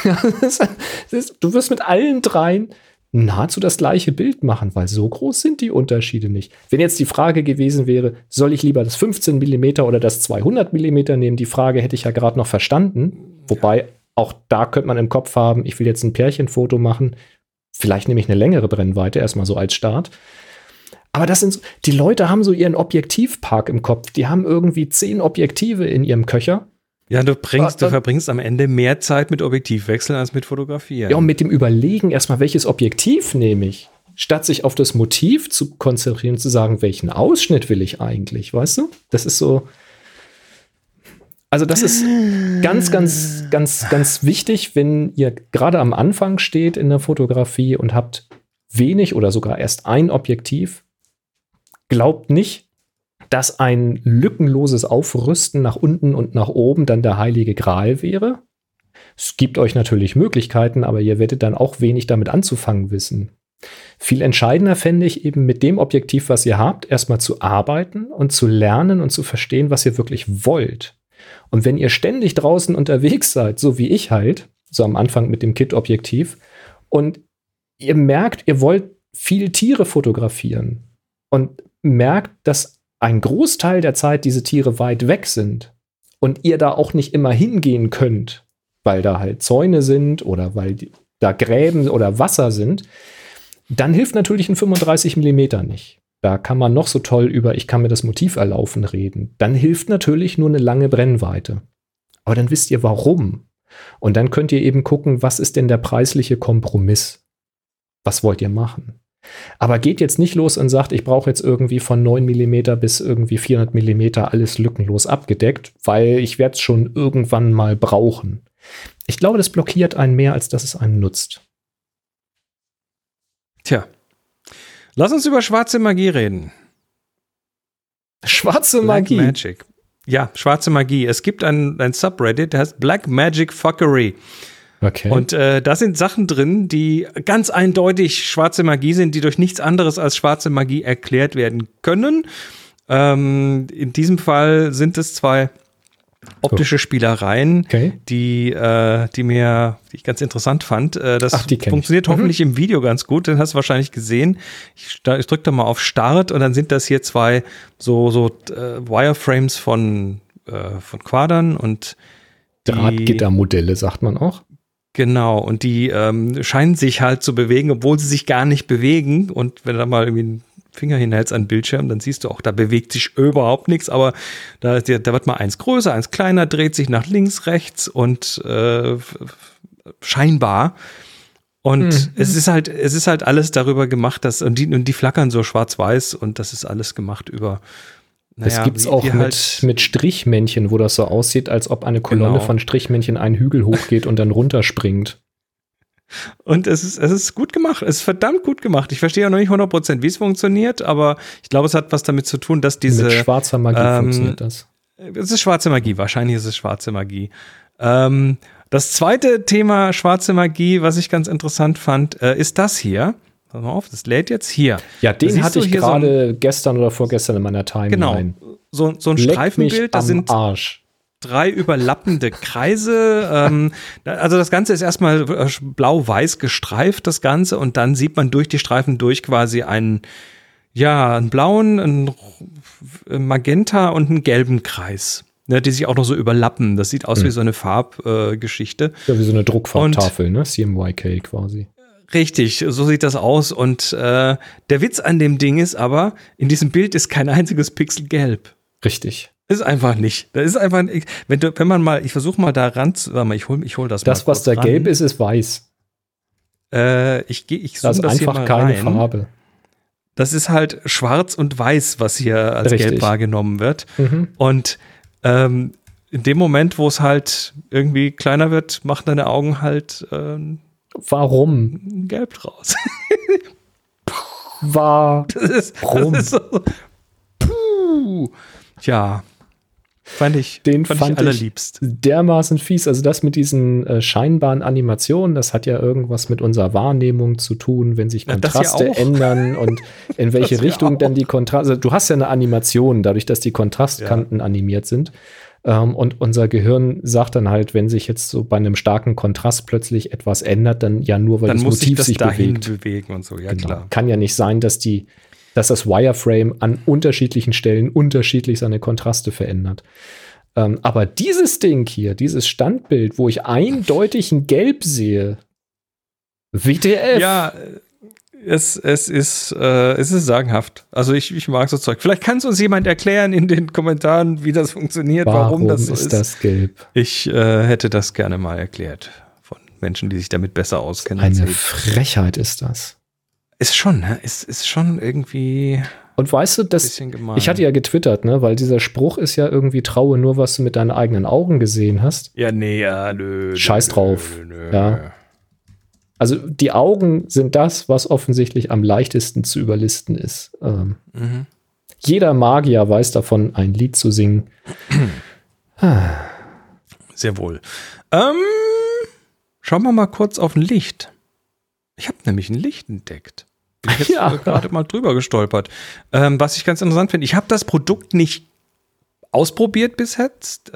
Du wirst mit allen dreien nahezu das gleiche Bild machen, weil so groß sind die Unterschiede nicht. Wenn jetzt die Frage gewesen wäre, soll ich lieber das 15 mm oder das 200 mm nehmen, die Frage hätte ich ja gerade noch verstanden. Wobei, auch da könnte man im Kopf haben, ich will jetzt ein Pärchenfoto machen, vielleicht nehme ich eine längere Brennweite, erstmal so als Start. Aber das sind so, die Leute haben so ihren Objektivpark im Kopf. Die haben irgendwie 10 Objektive in ihrem Köcher. Ja, du verbringst am Ende mehr Zeit mit Objektivwechseln als mit Fotografieren. Ja, und mit dem Überlegen erstmal, welches Objektiv nehme ich, statt sich auf das Motiv zu konzentrieren, zu sagen, welchen Ausschnitt will ich eigentlich, weißt du? Das ist so. Also das ist ganz, ganz, ganz, ganz wichtig, wenn ihr gerade am Anfang steht in der Fotografie und habt wenig oder sogar erst ein Objektiv. Glaubt nicht, dass ein lückenloses Aufrüsten nach unten und nach oben dann der heilige Gral wäre. Es gibt euch natürlich Möglichkeiten, aber ihr werdet dann auch wenig damit anzufangen wissen. Viel entscheidender fände ich eben mit dem Objektiv, was ihr habt, erstmal zu arbeiten und zu lernen und zu verstehen, was ihr wirklich wollt. Und wenn ihr ständig draußen unterwegs seid, so wie ich halt, so am Anfang mit dem Kit-Objektiv, und ihr merkt, ihr wollt viel Tiere fotografieren und merkt, dass ein Großteil der Zeit diese Tiere weit weg sind und ihr da auch nicht immer hingehen könnt, weil da halt Zäune sind oder weil da Gräben oder Wasser sind, dann hilft natürlich ein 35 mm nicht. Da kann man noch so toll über ich kann mir das Motiv erlaufen reden. Dann hilft natürlich nur eine lange Brennweite. Aber dann wisst ihr warum. Und dann könnt ihr eben gucken, was ist denn der preisliche Kompromiss? Was wollt ihr machen? Aber geht jetzt nicht los und sagt, ich brauche jetzt irgendwie von 9 mm bis irgendwie 400 mm alles lückenlos abgedeckt, weil ich werde es schon irgendwann mal brauchen. Ich glaube, das blockiert einen mehr, als dass es einen nutzt. Tja. Lass uns über schwarze Magie reden. Schwarze Magie? Black Magic. Ja, schwarze Magie. Es gibt ein Subreddit, der heißt Black Magic Fuckery. Okay. Und da sind Sachen drin, die ganz eindeutig schwarze Magie sind, die durch nichts anderes als schwarze Magie erklärt werden können. In diesem Fall sind es zwei optische Spielereien, okay, die ich ganz interessant fand. Das funktioniert hoffentlich im Video ganz gut, den hast du wahrscheinlich gesehen. Ich drücke da mal auf Start und dann sind das hier zwei so Wireframes von Quadern und Drahtgittermodelle, sagt man auch. Genau, und die scheinen sich halt zu bewegen, obwohl sie sich gar nicht bewegen. Und wenn du da mal irgendwie einen Finger hinhältst an den Bildschirm, dann siehst du auch, da bewegt sich überhaupt nichts, aber da wird mal eins größer, eins kleiner, dreht sich nach links, rechts und scheinbar. Und es ist halt alles darüber gemacht, dass und die flackern so schwarz-weiß und das ist alles gemacht über. Das gibt's auch mit Strichmännchen, wo das so aussieht, als ob eine Kolonne von Strichmännchen einen Hügel hochgeht und dann runterspringt. Und es ist gut gemacht, es ist verdammt gut gemacht. Ich verstehe ja noch nicht 100%, wie es funktioniert, aber ich glaube, es hat was damit zu tun, dass diese... Mit schwarzer Magie funktioniert das. Es ist schwarze Magie, wahrscheinlich ist es schwarze Magie. Das zweite Thema schwarze Magie, was ich ganz interessant fand, ist das hier. Pass mal auf, das lädt jetzt hier. Ja, den hatte ich gerade gestern oder vorgestern in meiner Timeline. Genau, so ein Streifenbild, da sind Arsch. 3 überlappende Kreise. Also das Ganze ist erstmal blau-weiß gestreift, das Ganze, und dann sieht man durch die Streifen durch quasi einen blauen, einen Magenta und einen gelben Kreis, die sich auch noch so überlappen. Das sieht aus wie so eine Farbgeschichte. Ja, wie so eine Druckfarbtafel, ne? CMYK quasi. Richtig, so sieht das aus. Und der Witz an dem Ding ist aber, in diesem Bild ist kein einziges Pixel gelb. Richtig. Ist einfach nicht. Da ist einfach, wenn man mal, ich versuche mal da ran zu, warte mal, ich hol das mal. Das, was da gelb ist weiß. Ich zoome das einfach hier mal keine rein. Farbe. Das ist halt schwarz und weiß, was hier als Richtig. gelb wahrgenommen wird. Und in dem Moment, wo es halt irgendwie kleiner wird, machen deine Augen halt warum? Gelb draus. Warum? Das ist so. Puh. Tja. Fand ich allerliebst. Dermaßen fies. Also das mit diesen scheinbaren Animationen, das hat ja irgendwas mit unserer Wahrnehmung zu tun, wenn sich Kontraste ändern und in welche Richtung dann die Kontraste. Also du hast ja eine Animation, dadurch, dass die Kontrastkanten animiert sind. Und unser Gehirn sagt dann halt, wenn sich jetzt so bei einem starken Kontrast plötzlich etwas ändert, dann ja nur, weil dann das muss Motiv sich sich bewegt. bewegen und so, ja genau. Klar. Kann ja nicht sein, dass das Wireframe an unterschiedlichen Stellen unterschiedlich seine Kontraste verändert. Aber dieses Ding hier, dieses Standbild, wo ich eindeutig ein Gelb sehe, WTF. Ja, es ist sagenhaft. Also ich mag so Zeug. Vielleicht kann es uns jemand erklären in den Kommentaren, wie das funktioniert, warum das so ist. Das gelb? Ich hätte das gerne mal erklärt von Menschen, die sich damit besser auskennen. Eine Frechheit ist das. Ist schon, ne? Ist schon irgendwie Und weißt du, ein bisschen gemein. ich hatte ja getwittert, ne, weil dieser Spruch ist ja irgendwie traue nur, was du mit deinen eigenen Augen gesehen hast. Ja, nee, ja, nö. Scheiß drauf. Nö. Ja. Also die Augen sind das, was offensichtlich am leichtesten zu überlisten ist. Jeder Magier weiß davon, ein Lied zu singen. Sehr wohl. Schauen wir mal kurz auf ein Licht. Ich habe nämlich ein Licht entdeckt. Bin ich jetzt gerade mal drüber gestolpert. Was ich ganz interessant finde, ich habe das Produkt nicht ausprobiert bis jetzt.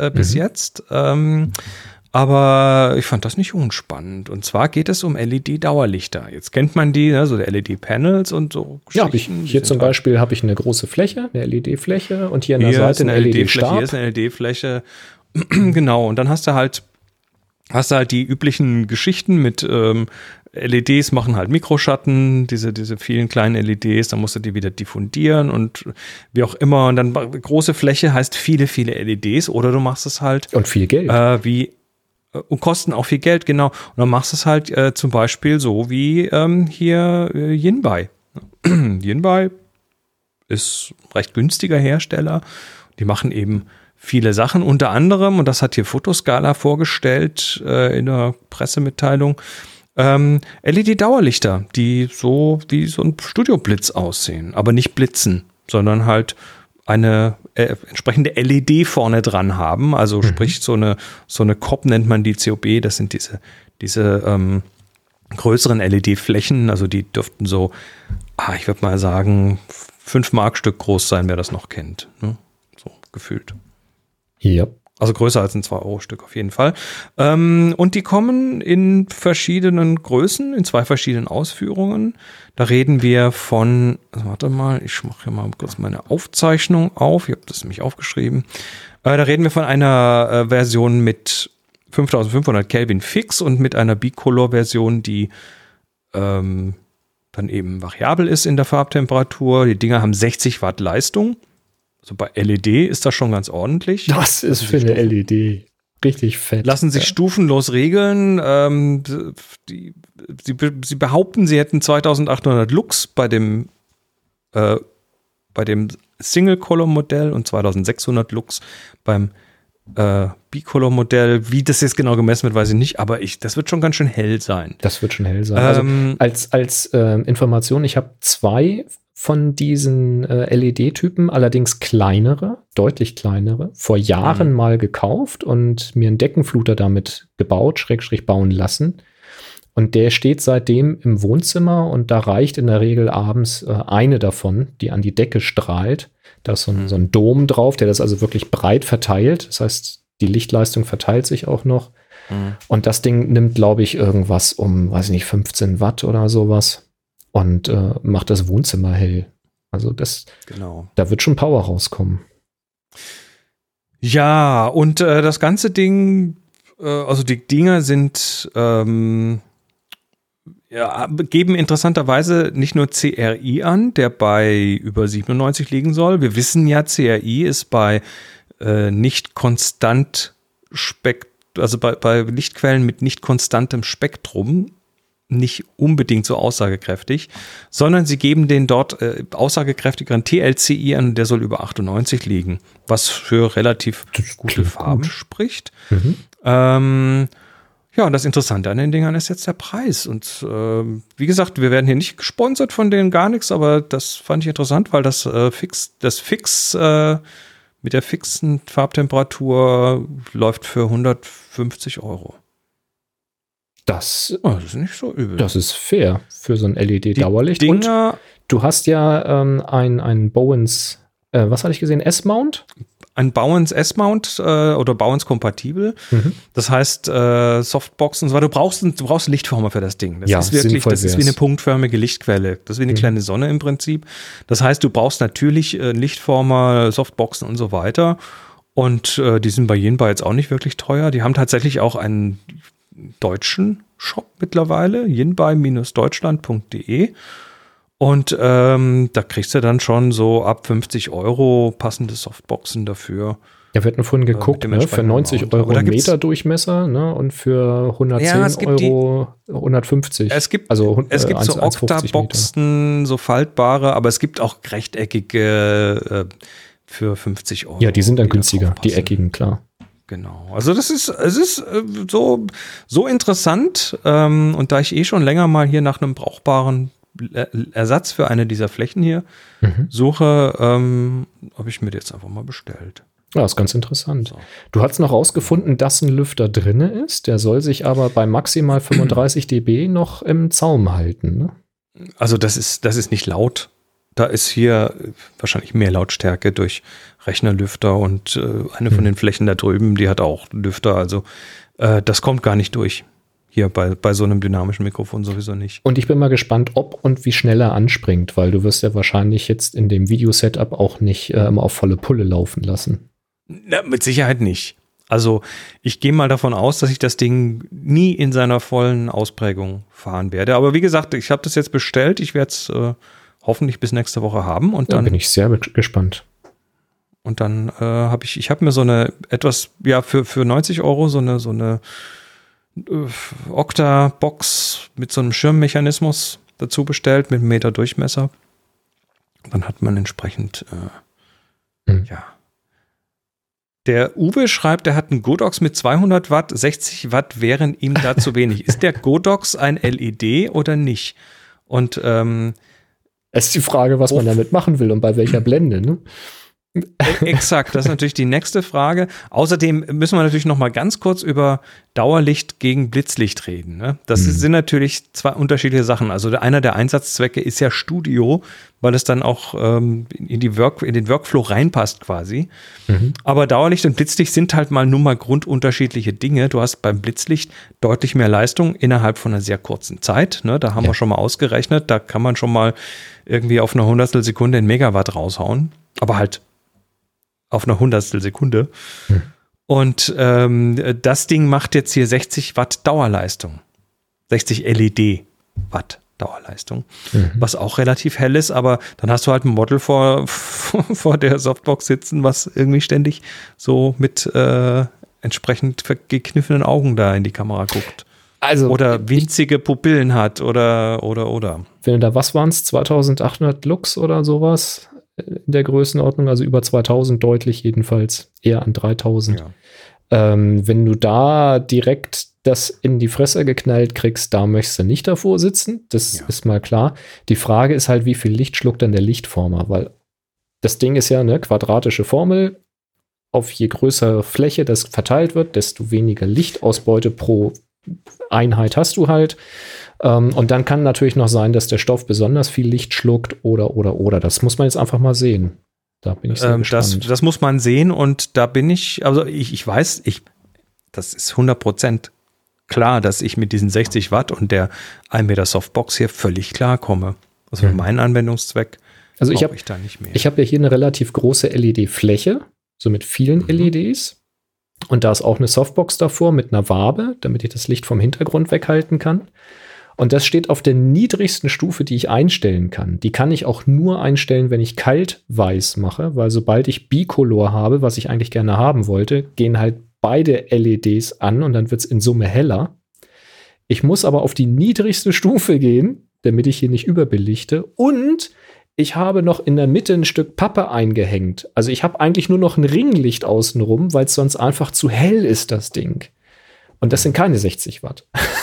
Aber ich fand das nicht unspannend. Und zwar geht es um LED-Dauerlichter. Jetzt kennt man die, ne, so LED-Panels und so. Ja, hier zum Beispiel habe ich eine große Fläche, eine LED-Fläche und hier an der Seite eine LED-Stab. Hier ist eine LED-Fläche. Genau, und dann hast du halt die üblichen Geschichten mit LEDs machen halt Mikroschatten, diese vielen kleinen LEDs, dann musst du die wieder diffundieren und wie auch immer. Und dann große Fläche heißt viele, viele LEDs oder du machst es halt. Und viel Geld. Und kosten auch viel Geld, genau. Und dann machst du es halt zum Beispiel so wie hier Yinbai. Yinbai ist ein recht günstiger Hersteller. Die machen eben viele Sachen, unter anderem, und das hat hier Photoscala vorgestellt in der Pressemitteilung, LED-Dauerlichter, die so wie so ein Studioblitz aussehen, aber nicht blitzen, sondern halt eine entsprechende LED vorne dran haben, also sprich so eine COB nennt man die, COB, das sind diese größeren LED-Flächen, also die dürften so, ich würde mal sagen, 5 Markstück groß sein, wer das noch kennt, ne? So gefühlt. Ja. Also größer als ein 2-Euro-Stück auf jeden Fall. Und die kommen in verschiedenen Größen, in 2 verschiedenen Ausführungen. Da reden wir von, warte mal, ich mache hier mal kurz meine Aufzeichnung auf. Ich habe das nämlich aufgeschrieben. Da reden wir von einer Version mit 5500 Kelvin fix und mit einer Bicolor-Version, die dann eben variabel ist in der Farbtemperatur. Die Dinger haben 60 Watt Leistung. Also bei LED ist das schon ganz ordentlich. Das ist für eine LED richtig fett. Lassen sich stufenlos regeln. Sie behaupten, sie hätten 2800 Lux bei dem Single-Color-Modell und 2600 Lux beim Bicolor-Modell. Wie das jetzt genau gemessen wird, weiß ich nicht, aber das wird schon ganz schön hell sein. Das wird schon hell sein. Also als Information, ich habe 2 von diesen LED-Typen, allerdings kleinere, deutlich kleinere, vor Jahren mal gekauft und mir einen Deckenfluter damit gebaut, / bauen lassen. Und der steht seitdem im Wohnzimmer und da reicht in der Regel abends eine davon, die an die Decke strahlt. Da ist so ein Dom drauf, der das also wirklich breit verteilt. Das heißt, die Lichtleistung verteilt sich auch noch. Und das Ding nimmt, glaube ich, irgendwas um, 15 Watt oder sowas. Und macht das Wohnzimmer hell. Also da wird schon Power rauskommen. Ja, und das ganze Ding, also die Dinger sind geben interessanterweise nicht nur CRI an, der bei über 97 liegen soll. Wir wissen ja, CRI ist bei nicht konstant also bei Lichtquellen mit nicht konstantem Spektrum nicht unbedingt so aussagekräftig, sondern sie geben den dort aussagekräftigeren TLCI an, der soll über 98 liegen, was für relativ gute Farben spricht. Ja, und das Interessante an den Dingern ist jetzt der Preis. Und wie gesagt, wir werden hier nicht gesponsert von denen, gar nichts, aber das fand ich interessant, weil das Fix mit der fixen Farbtemperatur läuft für 150 €. Das ist nicht so übel. Das ist fair für so ein LED-Dauerlicht. Und du hast ja ein Bowens, was hatte ich gesehen, S-Mount? Ein Bowens S-Mount oder Bowens kompatibel. Das heißt Softboxen, weil du brauchst einen Lichtformer für das Ding. Das ist wie eine punktförmige Lichtquelle. Das ist wie eine kleine Sonne im Prinzip. Das heißt, du brauchst natürlich einen Lichtformer, Softboxen und so weiter. Und die sind bei Yinbai jetzt auch nicht wirklich teuer. Die haben tatsächlich auch einen deutschen Shop mittlerweile, yinbai-deutschland.de. Und da kriegst du dann schon so ab 50 € passende Softboxen dafür. Ja, wir hatten vorhin geguckt, ne, für 90 Euro ein Meter Durchmesser, ne, und für 110 Euro 150. Es gibt so Octaboxen, so faltbare, aber es gibt auch rechteckige für 50 Euro. Ja, die sind dann günstiger, die eckigen, klar. Genau. Also es ist so interessant, und da ich schon länger mal hier nach einem brauchbaren Ersatz für eine dieser Flächen hier suche, habe ich mir jetzt einfach mal bestellt. Ja, ist ganz interessant. So. Du hast noch rausgefunden, dass ein Lüfter drin ist, der soll sich aber bei maximal 35 dB noch im Zaum halten. Ne? Also das ist nicht laut. Da ist hier wahrscheinlich mehr Lautstärke durch Rechnerlüfter und eine von den Flächen da drüben, die hat auch Lüfter. Also das kommt gar nicht durch. Hier bei so einem dynamischen Mikrofon sowieso nicht. Und ich bin mal gespannt, ob und wie schnell er anspringt, weil du wirst ja wahrscheinlich jetzt in dem Videosetup auch nicht immer auf volle Pulle laufen lassen. Na, mit Sicherheit nicht. Also ich gehe mal davon aus, dass ich das Ding nie in seiner vollen Ausprägung fahren werde. Aber wie gesagt, ich habe das jetzt bestellt. Ich werde es hoffentlich bis nächste Woche haben. Und dann bin ich sehr gespannt. Und dann habe ich mir so eine etwas, ja, für 90 Euro so eine Octa-Box mit so einem Schirmmechanismus dazu bestellt, mit 1 Meter Durchmesser. Dann hat man entsprechend, ja. Der Uwe schreibt, er hat einen Godox mit 200 Watt, 60 Watt wären ihm da zu wenig. Ist der Godox ein LED oder nicht? Und es ist die Frage, was man damit machen will und bei welcher Blende, ne? Exakt, das ist natürlich die nächste Frage. Außerdem müssen wir natürlich noch mal ganz kurz über Dauerlicht gegen Blitzlicht reden. Ne? Das sind natürlich zwei unterschiedliche Sachen. Also einer der Einsatzzwecke ist ja Studio, weil es dann auch in den Workflow reinpasst quasi. Aber Dauerlicht und Blitzlicht sind halt nun mal grundunterschiedliche Dinge. Du hast beim Blitzlicht deutlich mehr Leistung innerhalb von einer sehr kurzen Zeit. Ne? Da haben wir schon mal ausgerechnet. Da kann man schon mal irgendwie auf eine Hundertstelsekunde in Megawatt raushauen. Aber halt auf eine Hundertstelsekunde. Und das Ding macht jetzt hier 60 Watt Dauerleistung. 60 LED Watt Dauerleistung. Was auch relativ hell ist, aber dann hast du halt ein Model vor der Softbox sitzen, was irgendwie ständig so mit entsprechend gekniffenen Augen da in die Kamera guckt. Also, oder winzige Pupillen hat oder. Wenn du da, was waren es, 2800 Lux oder sowas in der Größenordnung, also über 2000 deutlich jedenfalls, eher an 3000. Ja. Wenn du da direkt das in die Fresse geknallt kriegst, da möchtest du nicht davor sitzen, das ist mal klar. Die Frage ist halt, wie viel Licht schluckt dann der Lichtformer, weil das Ding ist ja eine quadratische Formel. Auf je größere Fläche das verteilt wird, desto weniger Lichtausbeute pro Einheit hast du halt. Und dann kann natürlich noch sein, dass der Stoff besonders viel Licht schluckt oder. Das muss man jetzt einfach mal sehen. Da bin ich sehr gespannt. Das muss man sehen und da bin ich, also ich weiß, das ist 100% klar, dass ich mit diesen 60 Watt und der 1 Meter Softbox hier völlig klarkomme. Also für meinen Anwendungszweck also brauche ich da nicht mehr. Ich habe ja hier eine relativ große LED-Fläche, so mit vielen LEDs. Und da ist auch eine Softbox davor mit einer Wabe, damit ich das Licht vom Hintergrund weghalten kann. Und das steht auf der niedrigsten Stufe, die ich einstellen kann. Die kann ich auch nur einstellen, wenn ich kalt-weiß mache, weil sobald ich Bicolor habe, was ich eigentlich gerne haben wollte, gehen halt beide LEDs an und dann wird es in Summe heller. Ich muss aber auf die niedrigste Stufe gehen, damit ich hier nicht überbelichte. Und ich habe noch in der Mitte ein Stück Pappe eingehängt. Also ich habe eigentlich nur noch ein Ringlicht außenrum, weil es sonst einfach zu hell ist, das Ding. Und das sind keine 60 Watt.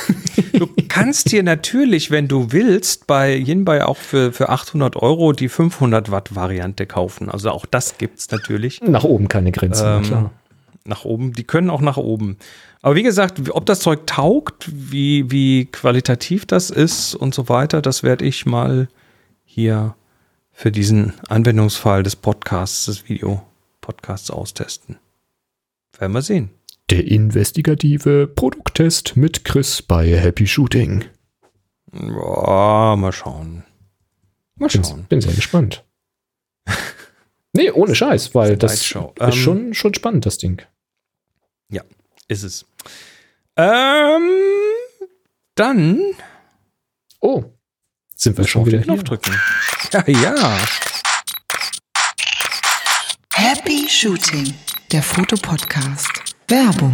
Du kannst hier natürlich, wenn du willst, bei Yinbai auch für 800 Euro die 500 Watt Variante kaufen. Also auch das gibt's natürlich. Nach oben keine Grenzen, klar. Nach oben, die können auch nach oben. Aber wie gesagt, ob das Zeug taugt, wie qualitativ das ist und so weiter, das werde ich mal hier für diesen Anwendungsfall des Podcasts, des Videopodcasts austesten. Werden wir sehen. Der investigative Produkttest mit Chris bei Happy Shooting. Ja, mal schauen. Bin sehr gespannt. Nee, ohne Scheiß, weil das ist schon spannend, das Ding. Ja, ist es. Dann. Oh, sind wir schon wieder Knopf drücken. Ja. Happy Shooting. der Fotopodcast. Werbung.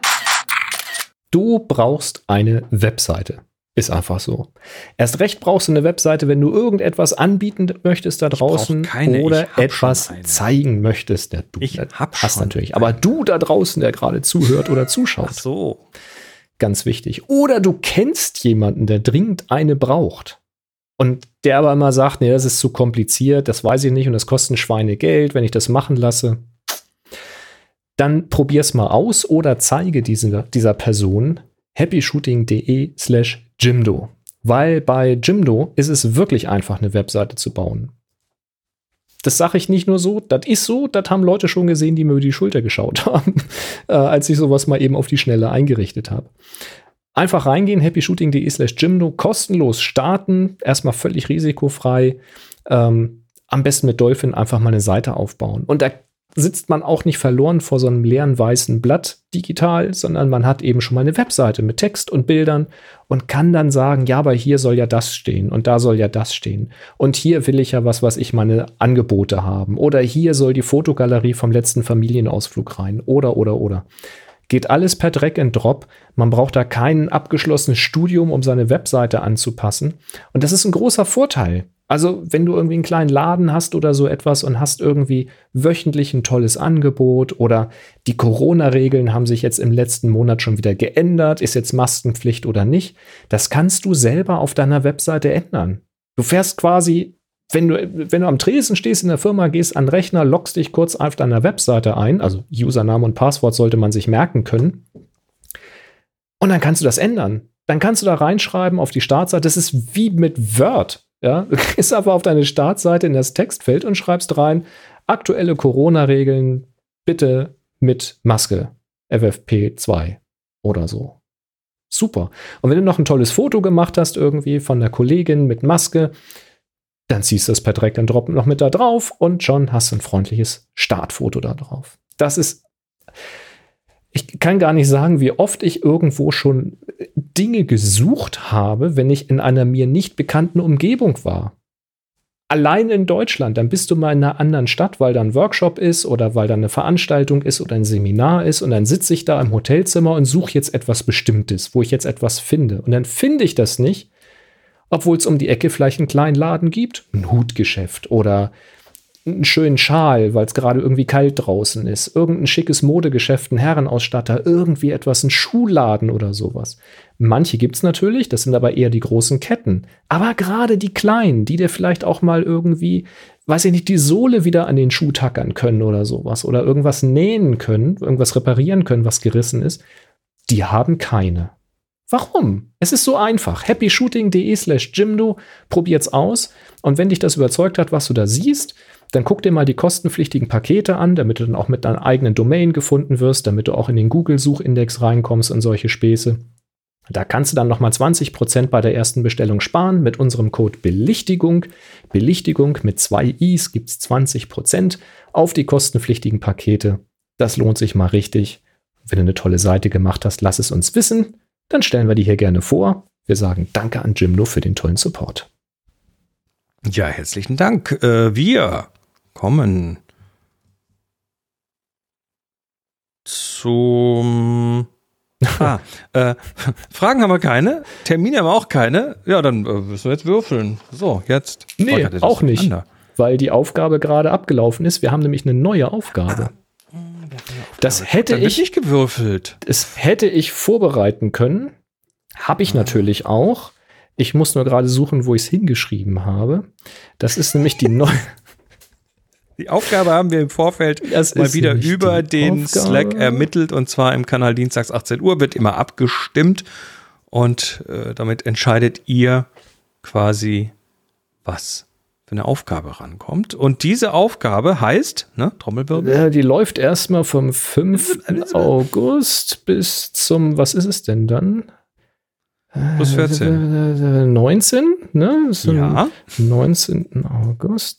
Du brauchst eine Webseite. Ist einfach so. Erst recht brauchst du eine Webseite, wenn du irgendetwas anbieten möchtest da draußen oder etwas zeigen möchtest. Ja, du hast natürlich. Aber du da draußen, der gerade zuhört oder zuschaut. Ach so. Ganz wichtig. Oder du kennst jemanden, der dringend eine braucht. Und der aber immer sagt, nee, das ist zu kompliziert, das weiß ich nicht und das kostet ein Schweinegeld, wenn ich das machen lasse. Dann probier's mal aus oder zeige dieser Person happyshooting.de/Jimdo. Weil bei Jimdo ist es wirklich einfach, eine Webseite zu bauen. Das sage ich nicht nur so, das ist so, das haben Leute schon gesehen, die mir über die Schulter geschaut haben, als ich sowas mal eben auf die Schnelle eingerichtet habe. Einfach reingehen, happyshooting.de/Jimdo, kostenlos starten, erstmal völlig risikofrei, am besten mit Dolphin einfach mal eine Seite aufbauen. Und da sitzt man auch nicht verloren vor so einem leeren weißen Blatt digital, sondern man hat eben schon mal eine Webseite mit Text und Bildern und kann dann sagen, ja, aber hier soll ja das stehen und da soll ja das stehen. Und hier will ich ja was ich meine Angebote haben. Oder hier soll die Fotogalerie vom letzten Familienausflug rein. Oder. Geht alles per Drag and Drop. Man braucht da kein abgeschlossenes Studium, um seine Webseite anzupassen. Und das ist ein großer Vorteil. Also, wenn du irgendwie einen kleinen Laden hast oder so etwas und hast irgendwie wöchentlich ein tolles Angebot oder die Corona-Regeln haben sich jetzt im letzten Monat schon wieder geändert, ist jetzt Maskenpflicht oder nicht, das kannst du selber auf deiner Webseite ändern. Du fährst quasi, wenn du am Tresen stehst in der Firma, gehst an den Rechner, loggst dich kurz auf deiner Webseite ein, also Username und Passwort sollte man sich merken können, und dann kannst du das ändern. Dann kannst du da reinschreiben auf die Startseite, das ist wie mit Word. Ja, du gehst aber auf deine Startseite in das Textfeld und schreibst rein, aktuelle Corona-Regeln bitte mit Maske, FFP2 oder so. Super. Und wenn du noch ein tolles Foto gemacht hast irgendwie von der Kollegin mit Maske, dann ziehst du das per Drag and Drop noch mit da drauf und schon hast du ein freundliches Startfoto da drauf. Das ist... Ich kann gar nicht sagen, wie oft ich irgendwo schon Dinge gesucht habe, wenn ich in einer mir nicht bekannten Umgebung war. Allein in Deutschland, dann bist du mal in einer anderen Stadt, weil da ein Workshop ist oder weil da eine Veranstaltung ist oder ein Seminar ist und dann sitze ich da im Hotelzimmer und suche jetzt etwas Bestimmtes, wo ich jetzt etwas finde. Und dann finde ich das nicht, obwohl es um die Ecke vielleicht einen kleinen Laden gibt, ein Hutgeschäft oder einen schönen Schal, weil es gerade irgendwie kalt draußen ist, irgendein schickes Modegeschäft, ein Herrenausstatter, irgendwie etwas, ein Schuhladen oder sowas. Manche gibt es natürlich, das sind aber eher die großen Ketten. Aber gerade die kleinen, die dir vielleicht auch mal irgendwie, weiß ich nicht, die Sohle wieder an den Schuh tackern können oder sowas oder irgendwas nähen können, irgendwas reparieren können, was gerissen ist, die haben keine. Warum? Es ist so einfach. happyshooting.de/Jimdo, probiert's aus. Und wenn dich das überzeugt hat, was du da siehst, dann guck dir mal die kostenpflichtigen Pakete an, damit du dann auch mit deiner eigenen Domain gefunden wirst, damit du auch in den Google-Suchindex reinkommst und solche Späße. Da kannst du dann nochmal 20% bei der ersten Bestellung sparen mit unserem Code Belichtigung. Belichtigung mit 2 I's gibt's 20% auf die kostenpflichtigen Pakete. Das lohnt sich mal richtig. Wenn du eine tolle Seite gemacht hast, lass es uns wissen. Dann stellen wir die hier gerne vor. Wir sagen Danke an Jimdo für den tollen Support. Ja, herzlichen Dank. Wir kommen zum... Fragen haben wir keine, Termine haben wir auch keine. Ja, dann müssen wir jetzt würfeln. So, jetzt. Nee, auch nicht, weil die Aufgabe gerade abgelaufen ist. Wir haben nämlich eine neue Aufgabe. Das hätte ich nicht gewürfelt. Das hätte ich vorbereiten können. Habe ich natürlich auch. Ich muss nur gerade suchen, wo ich es hingeschrieben habe. Das ist nämlich die neue... Die Aufgabe haben wir im Vorfeld mal wieder über den Slack ermittelt, und zwar im Kanal dienstags 18 Uhr wird immer abgestimmt und damit entscheidet ihr quasi, was für eine Aufgabe rankommt. Und diese Aufgabe heißt, ne, Trommelwirbel? Die läuft erstmal vom 5. August bis zum, was ist es denn dann? Plus 14. 19, ne? Ja. 19. August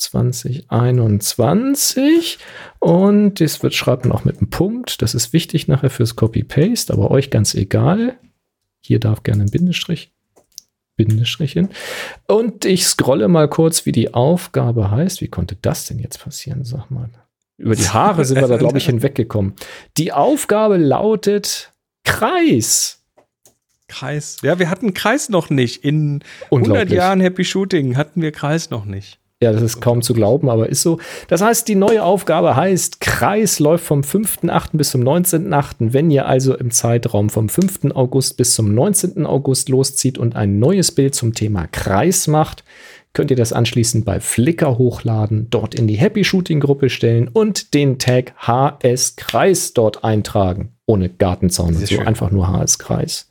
2021. Und das wird schreiben auch mit einem Punkt. Das ist wichtig nachher fürs Copy-Paste, aber euch ganz egal. Hier darf gerne ein Bindestrich hin. Und ich scrolle mal kurz, wie die Aufgabe heißt. Wie konnte das denn jetzt passieren? Sag mal. Über die Haare sind wir da, glaube ich, hinweggekommen. Die Aufgabe lautet Kreis. Kreis. Ja, wir hatten Kreis noch nicht. In 100 Jahren Happy Shooting hatten wir Kreis noch nicht. Ja, das ist kaum zu glauben, aber ist so. Das heißt, die neue Aufgabe heißt, Kreis läuft vom 5.8. bis zum 19.8. Wenn ihr also im Zeitraum vom 5. August bis zum 19. August loszieht und ein neues Bild zum Thema Kreis macht, könnt ihr das anschließend bei Flickr hochladen, dort in die Happy Shooting Gruppe stellen und den Tag HS Kreis dort eintragen. Ohne Gartenzaun und so, einfach nur HS Kreis.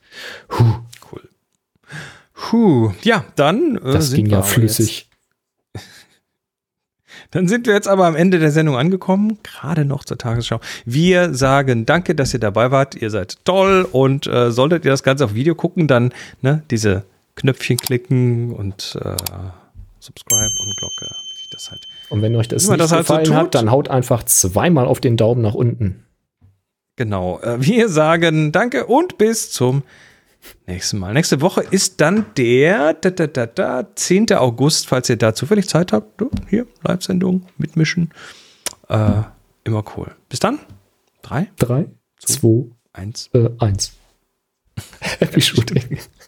Cool. Ja, dann das ging ja flüssig. Dann sind wir jetzt aber am Ende der Sendung angekommen, gerade noch zur Tagesschau. Wir sagen danke, dass ihr dabei wart. Ihr seid toll und solltet ihr das Ganze auf Video gucken, dann diese Knöpfchen klicken und Subscribe und Glocke. Wie sich das halt und wenn euch das nicht gefallen hat, dann haut einfach zweimal auf den Daumen nach unten. Genau. Wir sagen danke und bis zum nächsten Mal. Nächste Woche ist dann der 10. August, falls ihr da zufällig Zeit habt. Hier, Live-Sendung, mitmischen. Immer cool. Bis dann. 3, 2, 1. Happy Shooting.